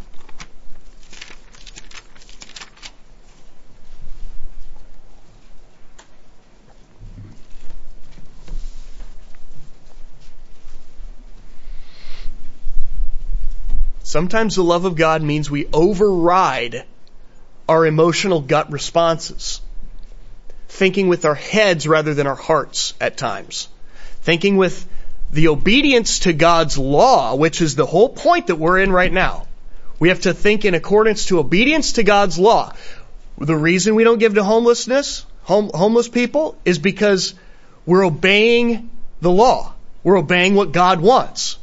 Sometimes the love of God means we override our emotional gut responses, thinking with our heads rather than our hearts at times, thinking with the obedience to God's law, which is the whole point that we're in right now. We have to think in accordance to obedience to God's law. The reason we don't give to homelessness, home, homeless people, is because we're obeying the law. We're obeying what God wants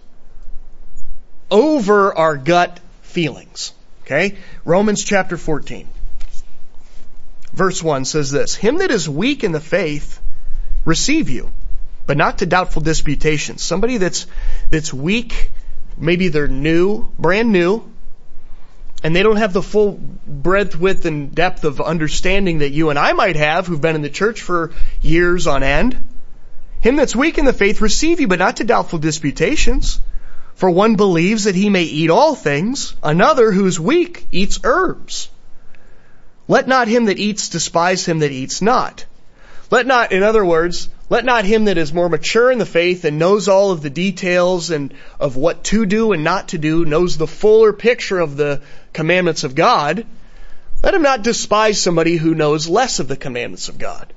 over our gut feelings. Okay? Romans chapter fourteen. Verse one says this, Him that is weak in the faith receive you, but not to doubtful disputations. Somebody that's that's weak, maybe they're new, brand new, and they don't have the full breadth, width, and depth of understanding that you and I might have, who've been in the church for years on end. Him that's weak in the faith receive you, but not to doubtful disputations. For one believes that he may eat all things, another who is weak eats herbs. Let not him that eats despise him that eats not. Let not, in other words, let not him that is more mature in the faith and knows all of the details and of what to do and not to do, knows the fuller picture of the commandments of God, let him not despise somebody who knows less of the commandments of God.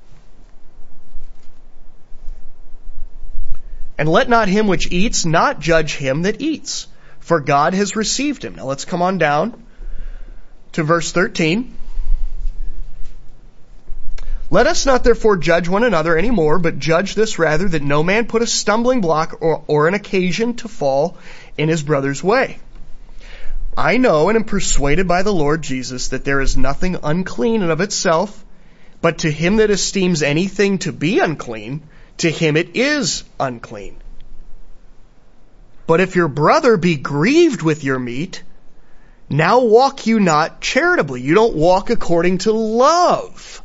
And let not him which eats not judge him that eats, for God has received him. Now let's come on down to verse thirteen. Let us not therefore judge one another any more, but judge this rather, that no man put a stumbling block or, or an occasion to fall in his brother's way. I know and am persuaded by the Lord Jesus that there is nothing unclean in of itself, but to him that esteems anything to be unclean, to him it is unclean. But if your brother be grieved with your meat, now walk you not charitably. You don't walk according to love.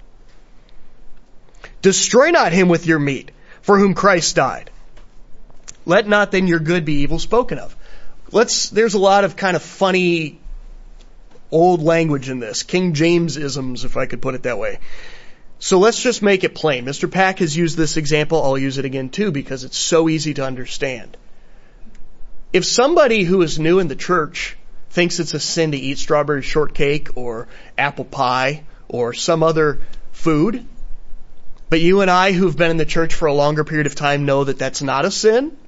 Destroy not him with your meat, for whom Christ died. Let not then your good be evil spoken of. Let's, there's a lot of kind of funny old language in this. King James-isms, if I could put it that way. So let's just make it plain. Mister Pack has used this example. I'll use it again too because it's so easy to understand. If somebody who is new in the church thinks it's a sin to eat strawberry shortcake or apple pie or some other food, but you and I who've been in the church for a longer period of time know that that's not a sin,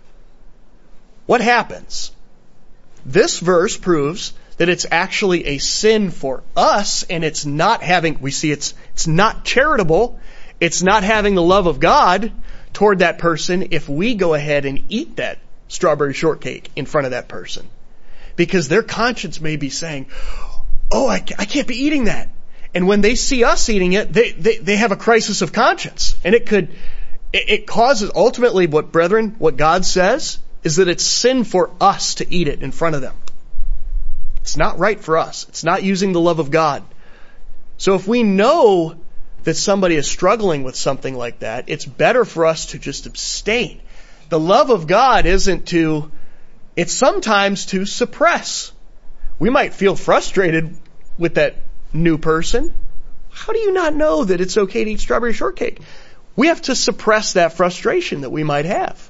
what happens? This verse proves that it's actually a sin for us, and it's not having, we see it's, it's not charitable, it's not having the love of God toward that person if we go ahead and eat that strawberry shortcake in front of that person. Because their conscience may be saying, oh, I, I can't be eating that. And when they see us eating it, they, they, they have a crisis of conscience. And it could, it, it causes, ultimately what, brethren, what God says is that it's sin for us to eat it in front of them. It's not right for us. It's not using the love of God. So if we know that somebody is struggling with something like that, it's better for us to just abstain. The love of God isn't to, it's sometimes to suppress. We might feel frustrated with that new person. How do you not know that it's okay to eat strawberry shortcake? We have to suppress that frustration that we might have.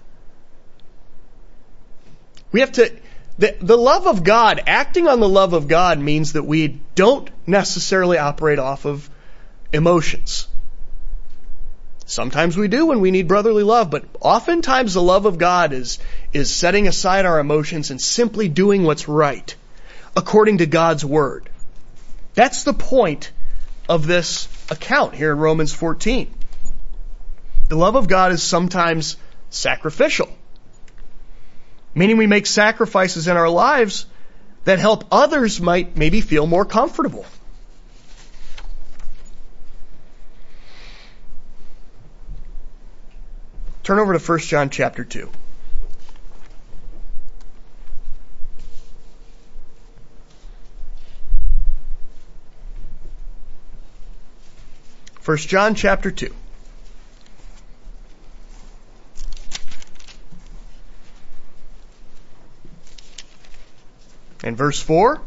We have to, the, the love of God, acting on the love of God means that we don't necessarily operate off of emotions. Sometimes we do when we need brotherly love, but oftentimes the love of God is, is setting aside our emotions and simply doing what's right according to God's word. That's the point of this account here in Romans fourteen. The love of God is sometimes sacrificial, meaning we make sacrifices in our lives that help others might maybe feel more comfortable. Turn over to First John chapter two. First John chapter two. And verse four.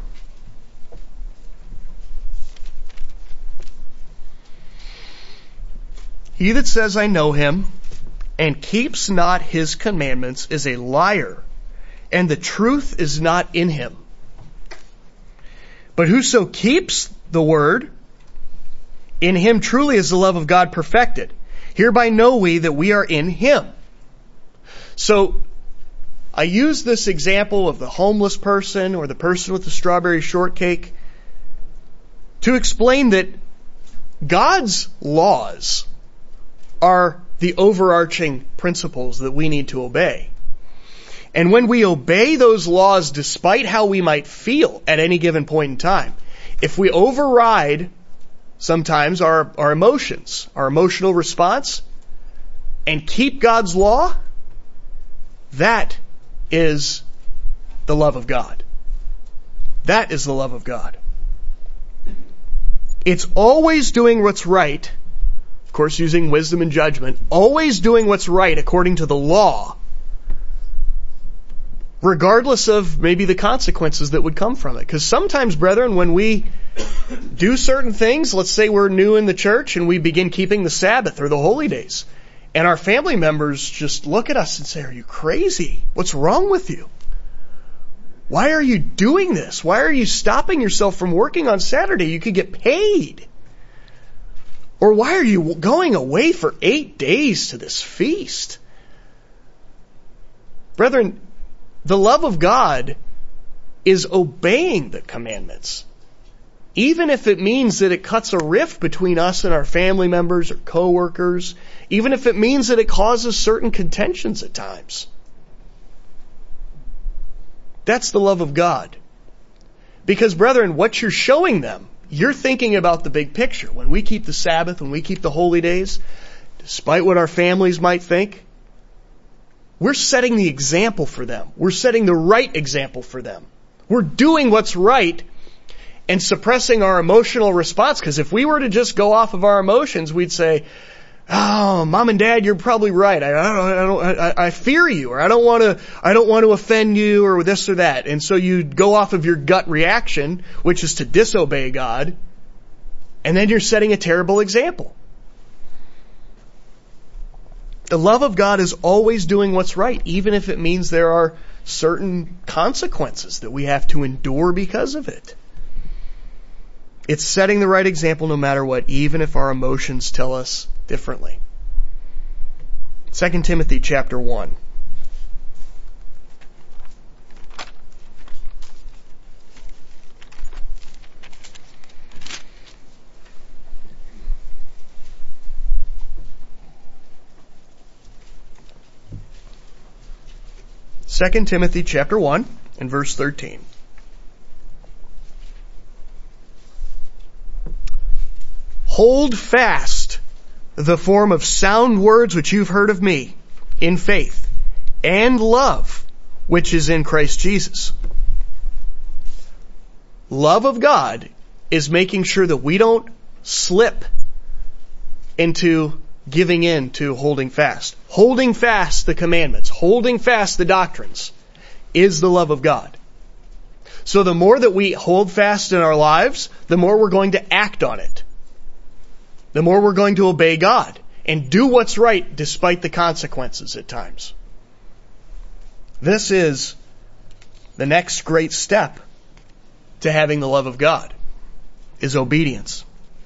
He that says, I know him, and keeps not his commandments is a liar, and the truth is not in him. But whoso keeps the word, in him truly is the love of God perfected. Hereby know we that we are in him. So, I use this example of the homeless person or the person with the strawberry shortcake to explain that God's laws are the overarching principles that we need to obey. And when we obey those laws despite how we might feel at any given point in time, if we override sometimes our, our emotions, our emotional response, and keep God's law, that is the love of God. That is the love of God. It's always doing what's right, of course using wisdom and judgment, always doing what's right according to the law, regardless of maybe the consequences that would come from it. Because sometimes, brethren, when we do certain things, let's say we're new in the church and we begin keeping the Sabbath or the holy days, and our family members just look at us and say, "Are you crazy? What's wrong with you? Why are you doing this? Why are you stopping yourself from working on Saturday? You could get paid. Or why are you going away for eight days to this feast?" Brethren, the love of God is obeying the commandments, even if it means that it cuts a rift between us and our family members or coworkers, even if it means that it causes certain contentions at times. That's the love of God. Because, brethren, what you're showing them, you're thinking about the big picture. When we keep the Sabbath, when we keep the holy days, despite what our families might think, we're setting the example for them. We're setting the right example for them. We're doing what's right and suppressing our emotional response. Because if we were to just go off of our emotions, we'd say, "Oh, Mom and Dad, you're probably right. I, I don't, I don't, I, I fear you, or I don't want to, I don't want to offend you, or this or that." And so you go off of your gut reaction, which is to disobey God, and then you're setting a terrible example. The love of God is always doing what's right, even if it means there are certain consequences that we have to endure because of it. It's setting the right example no matter what, even if our emotions tell us differently. Second Timothy chapter one. Second Timothy chapter one and verse thirteen. Hold fast the form of sound words which you've heard of me in faith and love which is in Christ Jesus. Love of God is making sure that we don't slip into giving in to holding fast. Holding fast the commandments, holding fast the doctrines is the love of God. So the more that we hold fast in our lives, the more we're going to act on it. The more we're going to obey God and do what's right despite the consequences at times. This is the next great step to having the love of God, is obedience.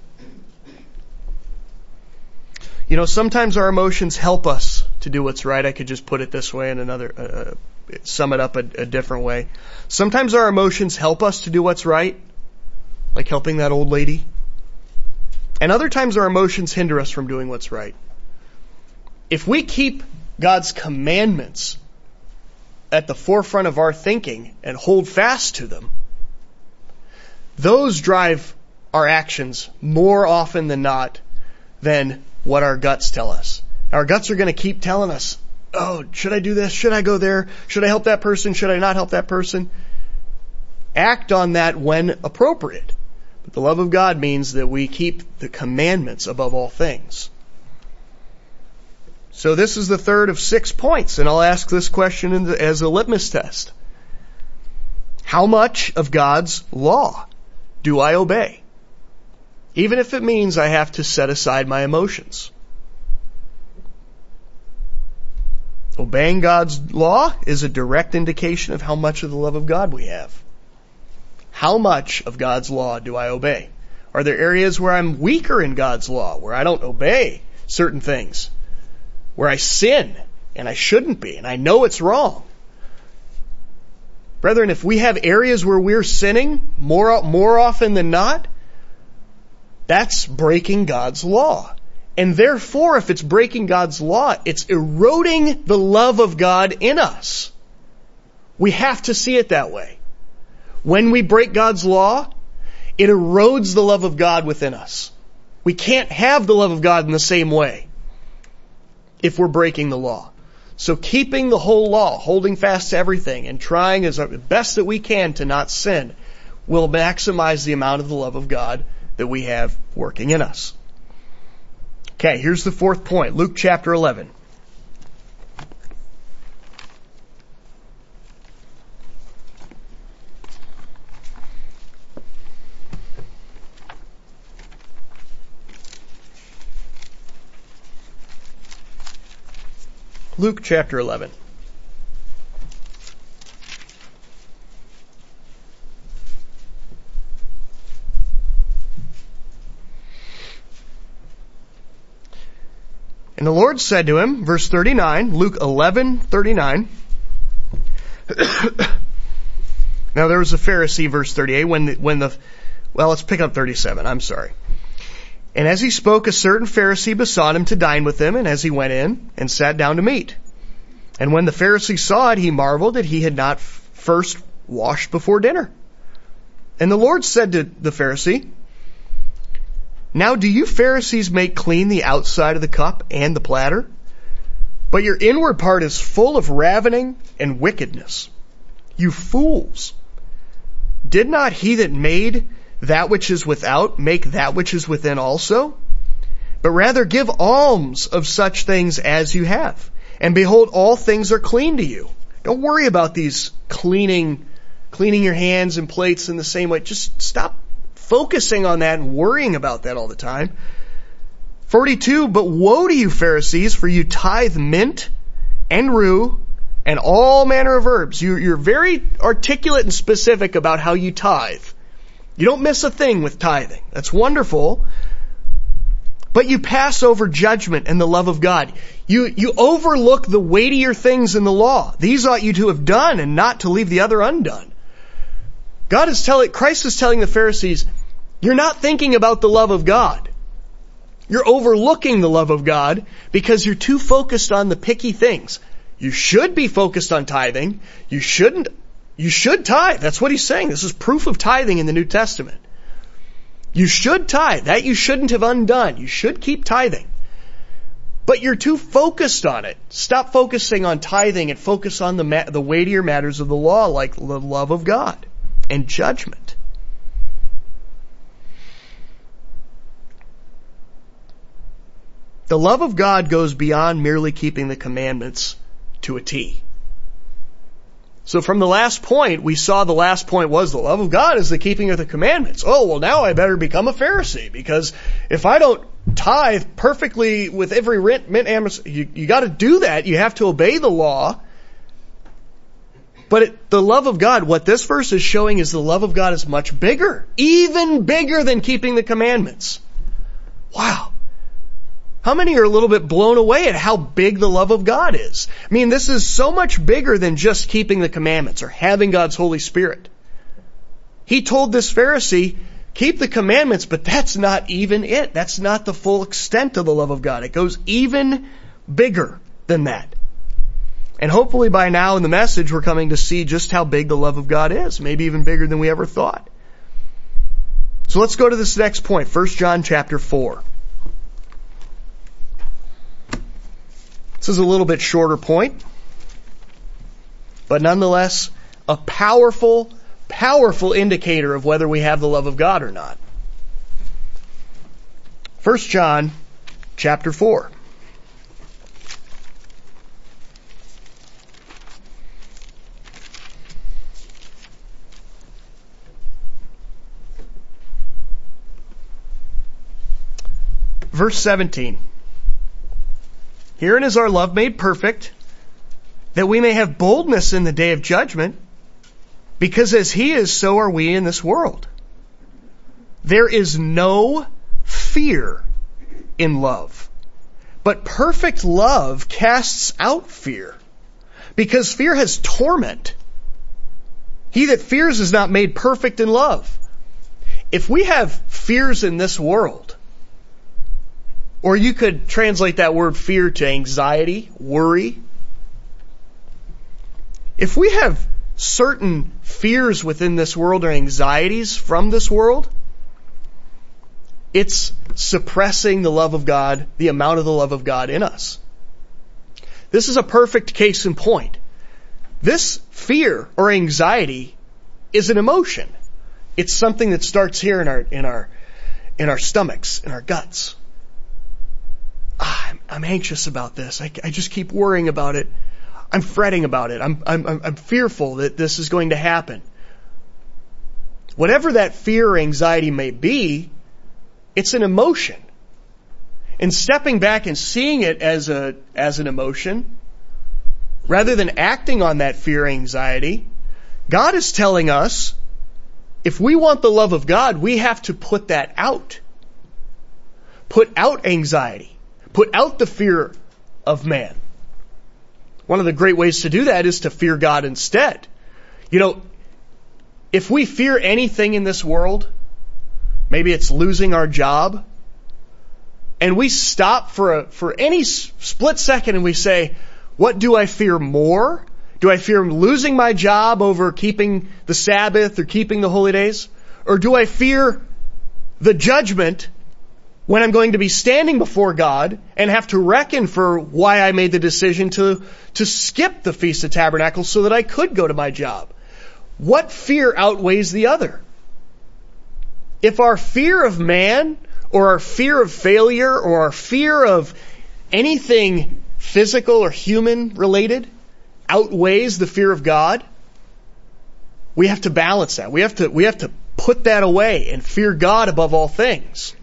You know, sometimes our emotions help us to do what's right. I could just put it this way and another, uh, sum it up a, a different way. Sometimes our emotions help us to do what's right, like helping that old lady. And other times our emotions hinder us from doing what's right. If we keep God's commandments at the forefront of our thinking and hold fast to them, those drive our actions more often than not than what our guts tell us. Our guts are going to keep telling us, "Oh, should I do this? Should I go there? Should I help that person? Should I not help that person?" Act on that when appropriate. But the love of God means that we keep the commandments above all things. So this is the third of six points, and I'll ask this question as a litmus test. How much of God's law do I obey? Even if it means I have to set aside my emotions. Obeying God's law is a direct indication of how much of the love of God we have. How much of God's law do I obey? Are there areas where I'm weaker in God's law, where I don't obey certain things, where I sin and I shouldn't be, and I know it's wrong? Brethren, if we have areas where we're sinning more, more often than not, that's breaking God's law. And therefore, if it's breaking God's law, it's eroding the love of God in us. We have to see it that way. When we break God's law, it erodes the love of God within us. We can't have the love of God in the same way if we're breaking the law. So keeping the whole law, holding fast to everything, and trying as best that we can to not sin will maximize the amount of the love of God that we have working in us. Okay, here's the fourth point. Luke chapter eleven. Luke chapter eleven. And the Lord said to him, verse thirty-nine, Luke eleven thirty-nine. Now there was a Pharisee, verse thirty-eight, when the, when the, well, let's pick up thirty-seven, I'm sorry. And as he spoke, a certain Pharisee besought him to dine with him, and as he went in and sat down to meat. And when the Pharisee saw it, he marveled that he had not first washed before dinner. And the Lord said to the Pharisee, now do you Pharisees make clean the outside of the cup and the platter? But your inward part is full of ravening and wickedness. You fools! Did not he that made that which is without make that which is within also? But rather give alms of such things as you have. And behold, all things are clean to you. Don't worry about these cleaning, cleaning your hands and plates in the same way. Just stop focusing on that and worrying about that all the time. forty-two, but woe to you, Pharisees, for you tithe mint and rue and all manner of herbs. You, you're very articulate and specific about how you tithe. You don't miss a thing with tithing. That's wonderful. But you pass over judgment and the love of God. You, you overlook the weightier things in the law. These ought you to have done and not to leave the other undone. God is telling, Christ is telling the Pharisees, you're not thinking about the love of God. You're overlooking the love of God because you're too focused on the picky things. You should be focused on tithing. You shouldn't, you should tithe. That's what he's saying. This is proof of tithing in the New Testament. You should tithe. That you shouldn't have undone. You should keep tithing. But you're too focused on it. Stop focusing on tithing and focus on the ma- the weightier matters of the law, like the love of God and judgment. The love of God goes beyond merely keeping the commandments to a T. So from the last point, we saw the last point was the love of God is the keeping of the commandments. Oh, well, now I better become a Pharisee, because if I don't tithe perfectly with every rent, mint, you, you got to do that. You have to obey the law. But it, the love of God, what this verse is showing is the love of God is much bigger, even bigger than keeping the commandments. Wow. How many are a little bit blown away at how big the love of God is? I mean, this is so much bigger than just keeping the commandments or having God's Holy Spirit. He told this Pharisee, keep the commandments, but that's not even it. That's not the full extent of the love of God. It goes even bigger than that. And hopefully by now in the message, we're coming to see just how big the love of God is. Maybe even bigger than we ever thought. So let's go to this next point. First John chapter four. This is a little bit shorter point, but nonetheless a powerful, powerful indicator of whether we have the love of God or not. First John chapter four. Verse seventeen. Herein is our love made perfect, that we may have boldness in the day of judgment, because as He is, so are we in this world. There is no fear in love, but perfect love casts out fear, because fear has torment. He that fears is not made perfect in love. If we have fears in this world, Or you could translate that word fear to anxiety, worry. If we have certain fears within this world or anxieties from this world, it's suppressing the love of God, the amount of the love of God in us. This is a perfect case in point. This fear or anxiety is an emotion. It's something that starts here in our in our in our stomachs, in our guts. Ah, I'm, I'm anxious about this. I, I just keep worrying about it. I'm fretting about it. I'm I'm I'm fearful that this is going to happen. Whatever that fear or anxiety may be, it's an emotion. And stepping back and seeing it as a as an emotion, rather than acting on that fear or anxiety, God is telling us, if we want the love of God, we have to put that out. Put out anxiety. Put out the fear of man. One of the great ways to do that is to fear God instead. You know, if we fear anything in this world, maybe it's losing our job, and we stop for a, for any split second and we say, what do I fear more? Do I fear losing my job over keeping the Sabbath or keeping the holy days? Or do I fear the judgment when I'm going to be standing before God and have to reckon for why I made the decision to, to skip the Feast of Tabernacles so that I could go to my job? What fear outweighs the other? If our fear of man, or our fear of failure, or our fear of anything physical or human related outweighs the fear of God, we have to balance that. We have to, we have to put that away and fear God above all things.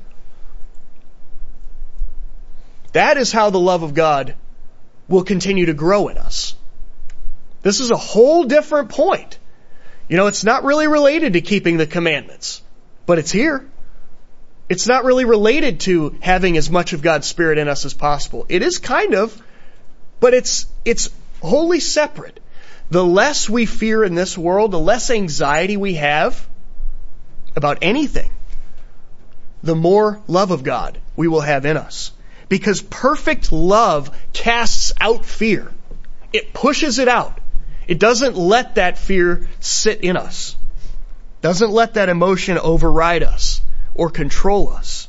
That is how the love of God will continue to grow in us. This is a whole different point. You know, it's not really related to keeping the commandments, but it's here. It's not really related to having as much of God's Spirit in us as possible. It is kind of, but it's it's wholly separate. The less we fear in this world, the less anxiety we have about anything, the more love of God we will have in us. Because perfect love casts out fear. It pushes it out. It doesn't let that fear sit in us. Doesn't let that emotion override us or control us.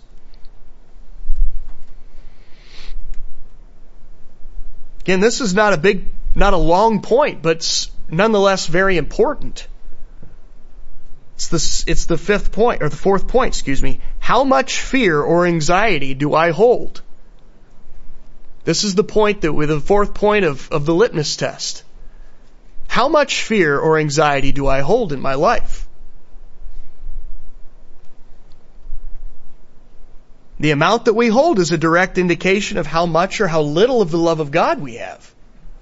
Again, this is not a big, not a long point, but nonetheless very important. It's the, it's the fifth point, or the fourth point, excuse me. How much fear or anxiety do I hold? This is the point that, with the fourth point of, of the litmus test. How much fear or anxiety do I hold in my life? The amount that we hold is a direct indication of how much or how little of the love of God we have.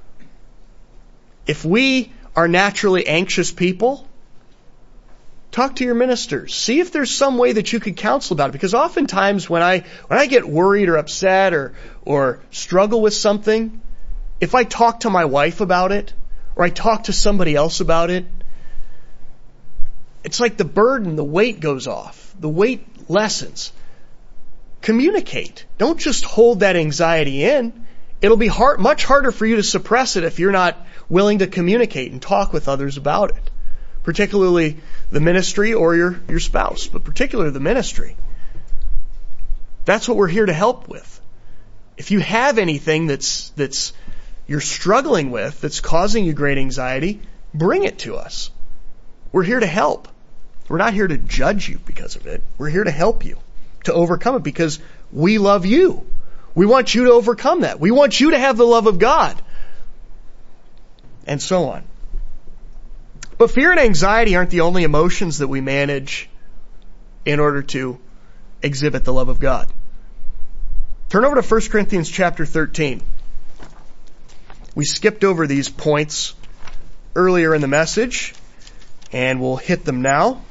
If we are naturally anxious people, talk to your ministers. See if there's some way that you could counsel about it. Because oftentimes when I when I get worried or upset or or struggle with something, if I talk to my wife about it, or I talk to somebody else about it, it's like the burden, the weight goes off. The weight lessens. Communicate. Don't just hold that anxiety in. It'll be hard, much harder for you to suppress it if you're not willing to communicate and talk with others about it. Particularly the ministry or your, your spouse, but particularly the ministry. That's what we're here to help with. If you have anything that's that's you're struggling with, that's causing you great anxiety, bring it to us. We're here to help. We're not here to judge you because of it. We're here to help you to overcome it because we love you. We want you to overcome that. We want you to have the love of God. And so on. But fear and anxiety aren't the only emotions that we manage in order to exhibit the love of God. Turn over to First Corinthians chapter thirteen. We skipped over these points earlier in the message, and we'll hit them now.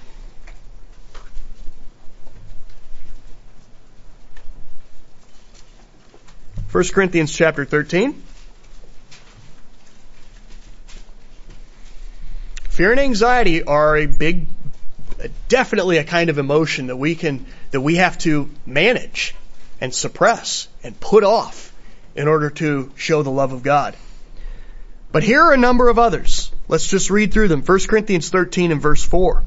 First Corinthians chapter thirteen. Fear and anxiety are a big, definitely a kind of emotion that we can, that we have to manage and suppress and put off in order to show the love of God. But here are a number of others. Let's just read through them. First Corinthians thirteen and verse four.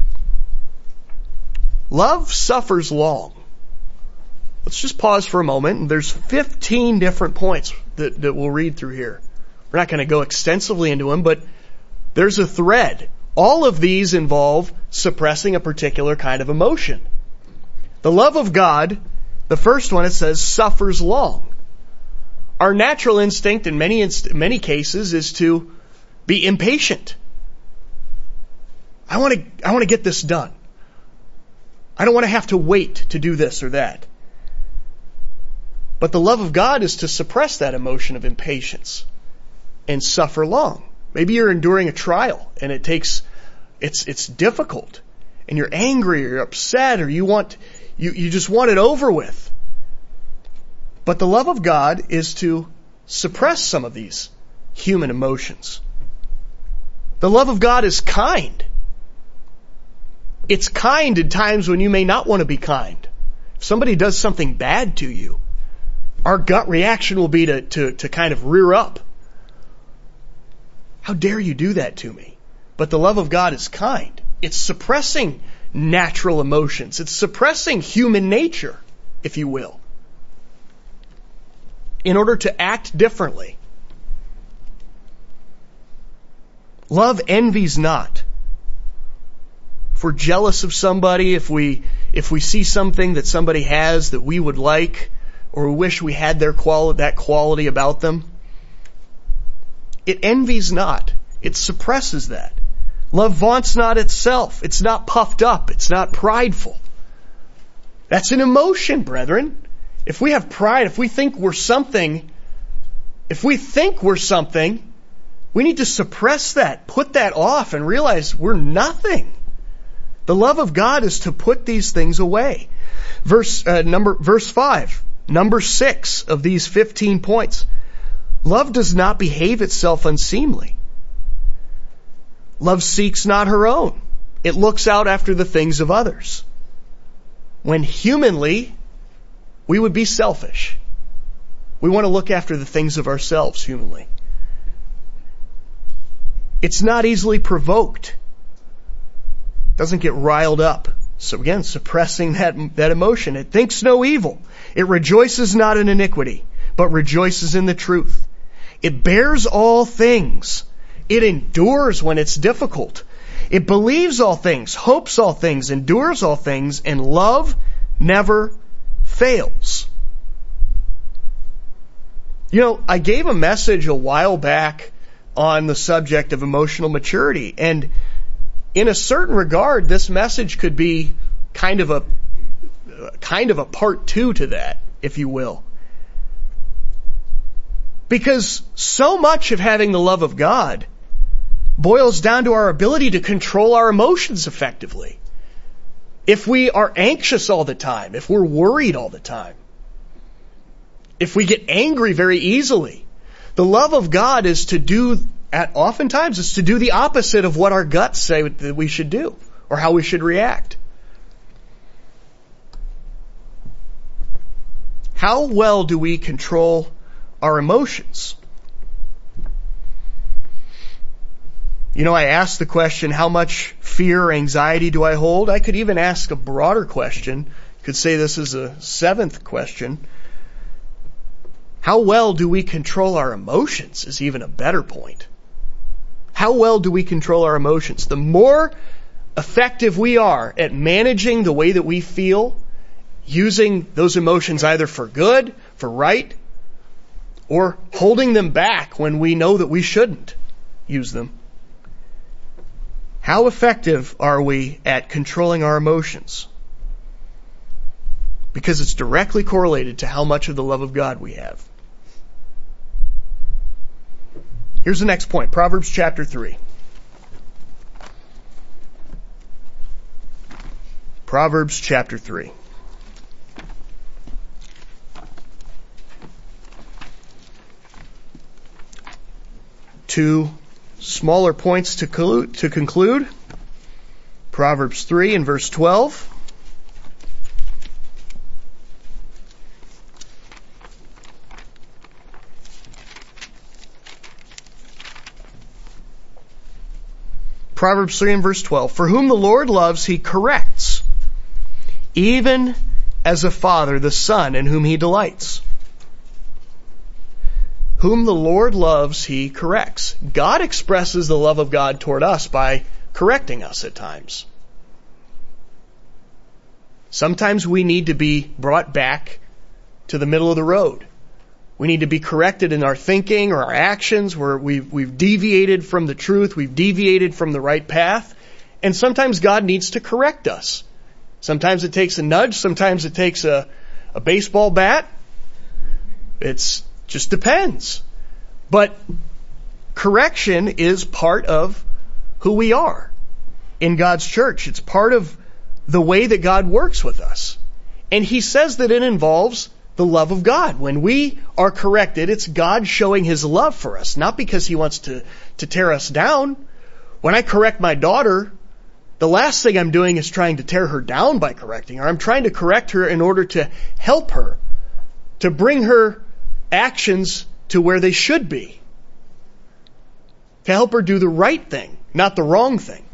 Love suffers long. Let's just pause for a moment. And there's fifteen different points that, that we'll read through here. We're not going to go extensively into them, but there's a thread. All of these involve suppressing a particular kind of emotion. The love of God, the first one, it says, suffers long. Our natural instinct in many inst- many cases is to be impatient. I want to I want to get this done. I don't want to have to wait to do this or that. But the love of God is to suppress that emotion of impatience and suffer long. Maybe you're enduring a trial and it takes it's it's difficult and you're angry or you're upset or you want you, you just want it over with. But the love of God is to suppress some of these human emotions. The love of God is kind. It's kind in times when you may not want to be kind. If somebody does something bad to you, our gut reaction will be to, to, to kind of rear up. How dare you do that to me? But the love of God is kind. It's suppressing natural emotions. It's suppressing human nature, if you will, in order to act differently. Love envies not. If we're jealous of somebody, if we if we see something that somebody has that we would like, or wish we had their quali- that quality about them, it envies not. It suppresses that. Love vaunts not itself. It's not puffed up. It's not prideful. That's an emotion, brethren. If we have pride, if we think we're something, if we think we're something, we need to suppress that, put that off, and realize we're nothing. The love of God is to put these things away. Verse uh, number verse five, number six of these fifteen points. Love does not behave itself unseemly. Love seeks not her own. It looks out after the things of others. When humanly, we would be selfish. We want to look after the things of ourselves humanly. It's not easily provoked. Doesn't get riled up. So again, suppressing that, that emotion. It thinks no evil. It rejoices not in iniquity, but rejoices in the truth. It bears all things. It endures when it's difficult. It believes all things, hopes all things, endures all things, and love never fails. You know, I gave a message a while back on the subject of emotional maturity, and in a certain regard, this message could be kind of a kind of a part two to that, if you will. Because so much of having the love of God boils down to our ability to control our emotions effectively. If we are anxious all the time, if we're worried all the time, if we get angry very easily, the love of God is to do, at oftentimes, is to do the opposite of what our guts say that we should do, or how we should react. How well do we control our emotions? You know, I asked the question, how much fear or anxiety do I hold? I could even ask a broader question. You could say this is a seventh question. How well do we control our emotions is even a better point. How well do we control our emotions? The more effective we are at managing the way that we feel, using those emotions either for good, for right, or holding them back when we know that we shouldn't use them. How effective are we at controlling our emotions? Because it's directly correlated to how much of the love of God we have. Here's the next point, Proverbs chapter three. Proverbs chapter three. Two smaller points to conclude, to conclude. Proverbs three and verse twelve. Proverbs three and verse twelve. For whom the Lord loves, he corrects, even as a father the son in whom he delights. Whom the Lord loves, he corrects. God expresses the love of God toward us by correcting us at times. Sometimes we need to be brought back to the middle of the road. We need to be corrected in our thinking or our actions where we've, we've deviated from the truth, we've deviated from the right path, and sometimes God needs to correct us. Sometimes it takes a nudge, sometimes it takes a, a baseball bat. It's just depends. But correction is part of who we are in God's church. It's part of the way that God works with us. And He says that it involves the love of God. When we are corrected, it's God showing His love for us, not because He wants to, to tear us down. When I correct my daughter, the last thing I'm doing is trying to tear her down by correcting her. I'm trying to correct her in order to help her, to bring her actions to where they should be, to help her do the right thing, not the wrong thing.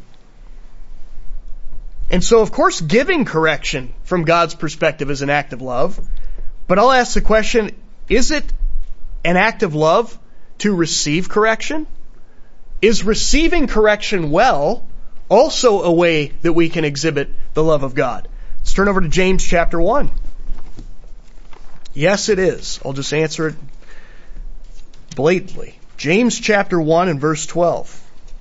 And so, of course, giving correction from God's perspective is an act of love. But I'll ask the question, is it an act of love to receive correction? Is receiving correction well also a way that we can exhibit the love of God? Let's turn over to James chapter one. Yes, it is. I'll just answer it blatantly. James chapter one and verse twelve.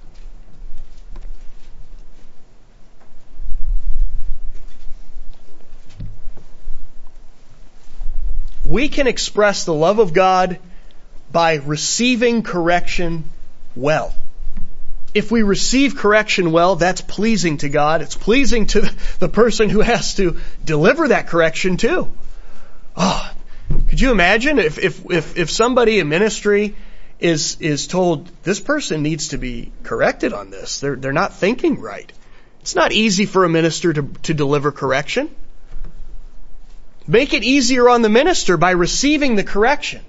We can express the love of God by receiving correction well. If we receive correction well, that's pleasing to God. It's pleasing to the person who has to deliver that correction too. Oh, could you imagine if, if, if, if somebody in ministry is, is told this person needs to be corrected on this. They're, they're not thinking right. It's not easy for a minister to, to deliver correction. Make it easier on the minister by receiving the correction.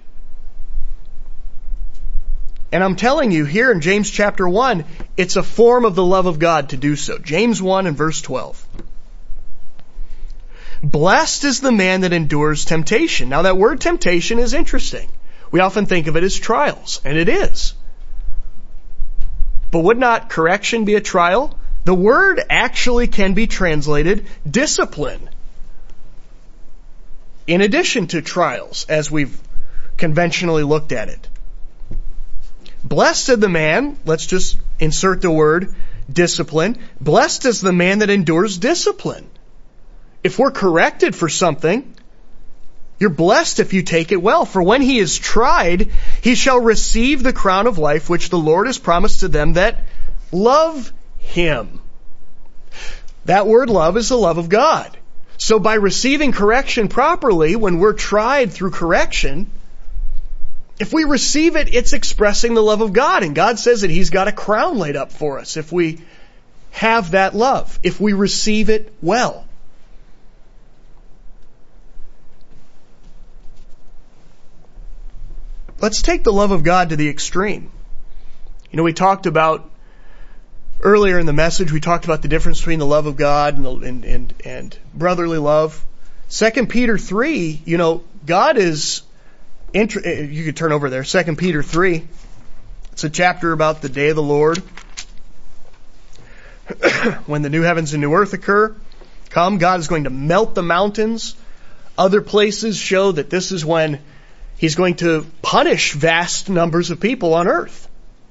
And I'm telling you here in James chapter one, it's a form of the love of God to do so. James one and verse twelve. Blessed is the man that endures temptation. Now that word temptation is interesting. We often think of it as trials, and it is. But would not correction be a trial? The word actually can be translated discipline. In addition to trials, as we've conventionally looked at it. Blessed is the man, let's just insert the word discipline. Blessed is the man that endures discipline. If we're corrected for something, you're blessed if you take it well. For when he is tried, he shall receive the crown of life which the Lord has promised to them that love Him. That word love is the love of God. So by receiving correction properly, when we're tried through correction, if we receive it, it's expressing the love of God. And God says that He's got a crown laid up for us if we have that love, if we receive it well. Let's take the love of God to the extreme. You know, we talked about earlier in the message, we talked about the difference between the love of God and, and, and, and brotherly love. Second Peter three, you know, God is, you could turn over there, Second Peter three. It's a chapter about the day of the Lord. When the new heavens and new earth occur, come, God is going to melt the mountains. Other places show that this is when He's going to punish vast numbers of people on earth.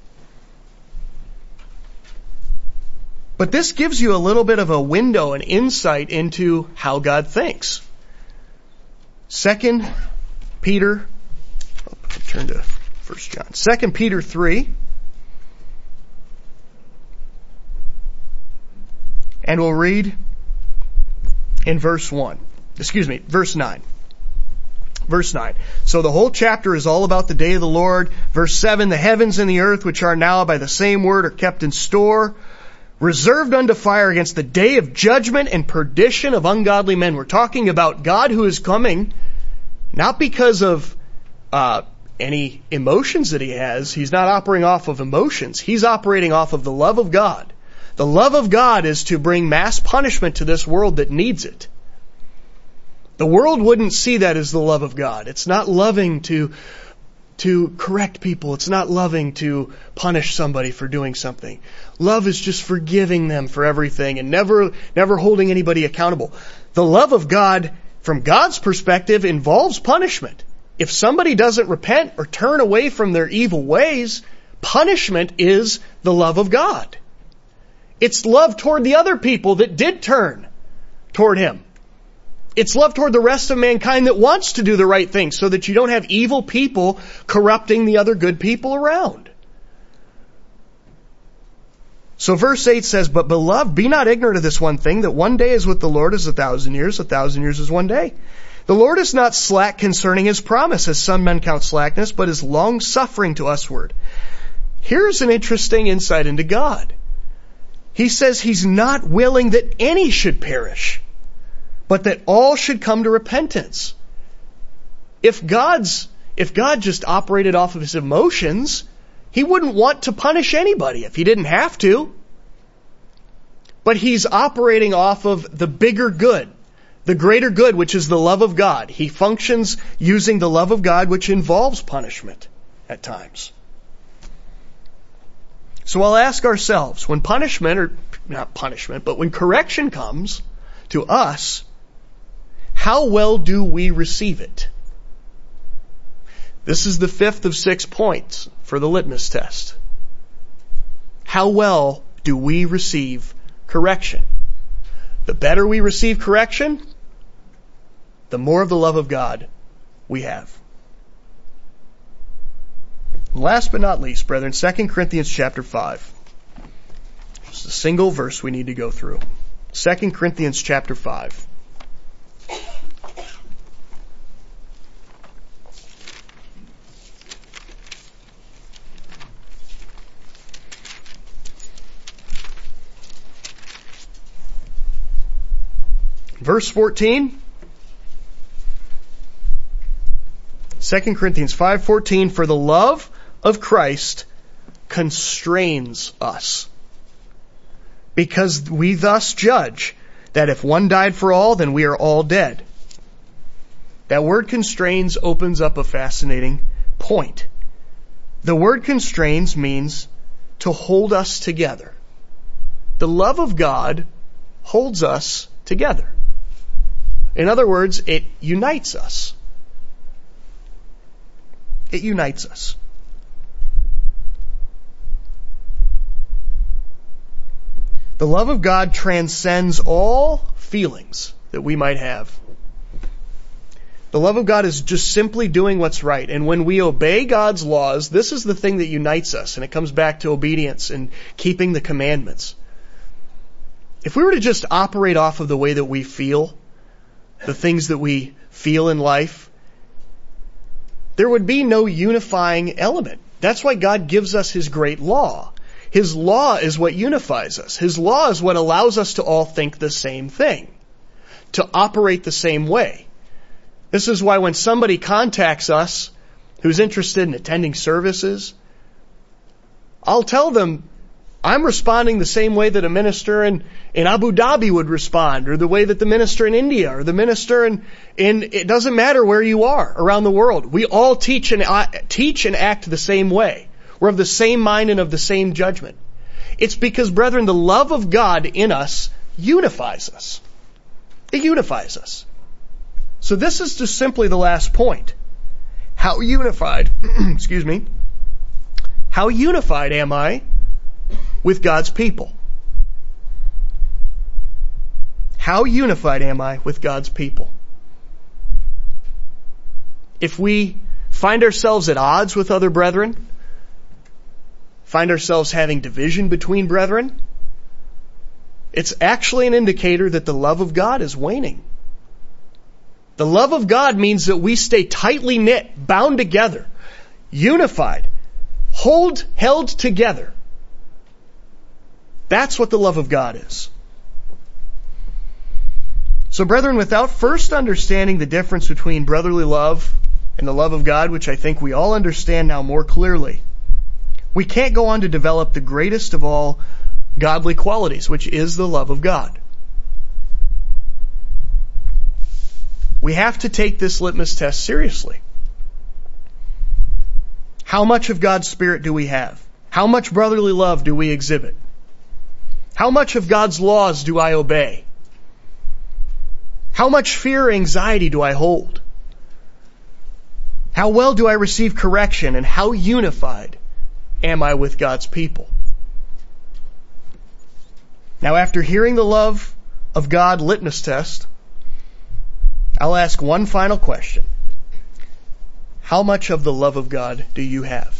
But this gives you a little bit of a window, an insight into how God thinks. Second Peter, oh, turn to First John. Second Peter three. And we'll read in verse one. Excuse me, verse nine. Verse nine. So the whole chapter is all about the day of the Lord. Verse seven, the heavens and the earth, which are now by the same word, are kept in store, reserved unto fire against the day of judgment and perdition of ungodly men. We're talking about God who is coming, not because of uh, any emotions that He has. He's not operating off of emotions. He's operating off of the love of God. The love of God is to bring mass punishment to this world that needs it. The world wouldn't see that as the love of God. It's not loving to, to correct people. It's not loving to punish somebody for doing something. Love is just forgiving them for everything and never, never holding anybody accountable. The love of God, from God's perspective, involves punishment. If somebody doesn't repent or turn away from their evil ways, punishment is the love of God. It's love toward the other people that did turn toward Him. It's love toward the rest of mankind that wants to do the right thing so that you don't have evil people corrupting the other good people around. So verse eight says, "But beloved, be not ignorant of this one thing, that one day is with the Lord as a thousand years, a thousand years is one day. The Lord is not slack concerning His promise, as some men count slackness, but is long-suffering to usward." Here's an interesting insight into God. He says He's not willing that any should perish, but that all should come to repentance. If God's, if God just operated off of His emotions, He wouldn't want to punish anybody if He didn't have to. But He's operating off of the bigger good, the greater good, which is the love of God. He functions using the love of God, which involves punishment at times. So I'll ask ourselves, when punishment, or not punishment, but when correction comes to us, how well do we receive it? This is the fifth of six points for the litmus test. How well do we receive correction? The better we receive correction, the more of the love of God we have. Last but not least, brethren, Second Corinthians chapter five. Just a single verse we need to go through. Second Corinthians chapter five. Verse fourteen. Second Corinthians five fourteen, "For the love of Christ constrains us, because we thus judge that if one died for all, then we are all dead." That word constrains opens up a fascinating point. The word constrains means to hold us together. The love of God holds us together. In other words, it unites us. It unites us. The love of God transcends all feelings that we might have. The love of God is just simply doing what's right. And when we obey God's laws, this is the thing that unites us. And it comes back to obedience and keeping the commandments. If we were to just operate off of the way that we feel, the things that we feel in life, there would be no unifying element. That's why God gives us His great law. His law is what unifies us. His law is what allows us to all think the same thing, to operate the same way. This is why when somebody contacts us who's interested in attending services, I'll tell them, I'm responding the same way that a minister in, in Abu Dhabi would respond, or the way that the minister in India, or the minister in, in, it doesn't matter where you are around the world. We all teach and, uh, teach and act the same way. We're of the same mind and of the same judgment. It's because, brethren, the love of God in us unifies us. It unifies us. So this is just simply the last point. How unified, excuse me, how unified am I with God's people? How unified am I with God's people? If we find ourselves at odds with other brethren, find ourselves having division between brethren, it's actually an indicator that the love of God is waning. The love of God means that we stay tightly knit, bound together, unified, hold, held together. That's what the love of God is. So, brethren, without first understanding the difference between brotherly love and the love of God, which I think we all understand now more clearly, we can't go on to develop the greatest of all godly qualities, which is the love of God. We have to take this litmus test seriously. How much of God's Spirit do we have? How much brotherly love do we exhibit? How much of God's laws do I obey? How much fear or anxiety do I hold? How well do I receive correction, and how unified am I with God's people? Now, after hearing the love of God litmus test, I'll ask one final question. How much of the love of God do you have?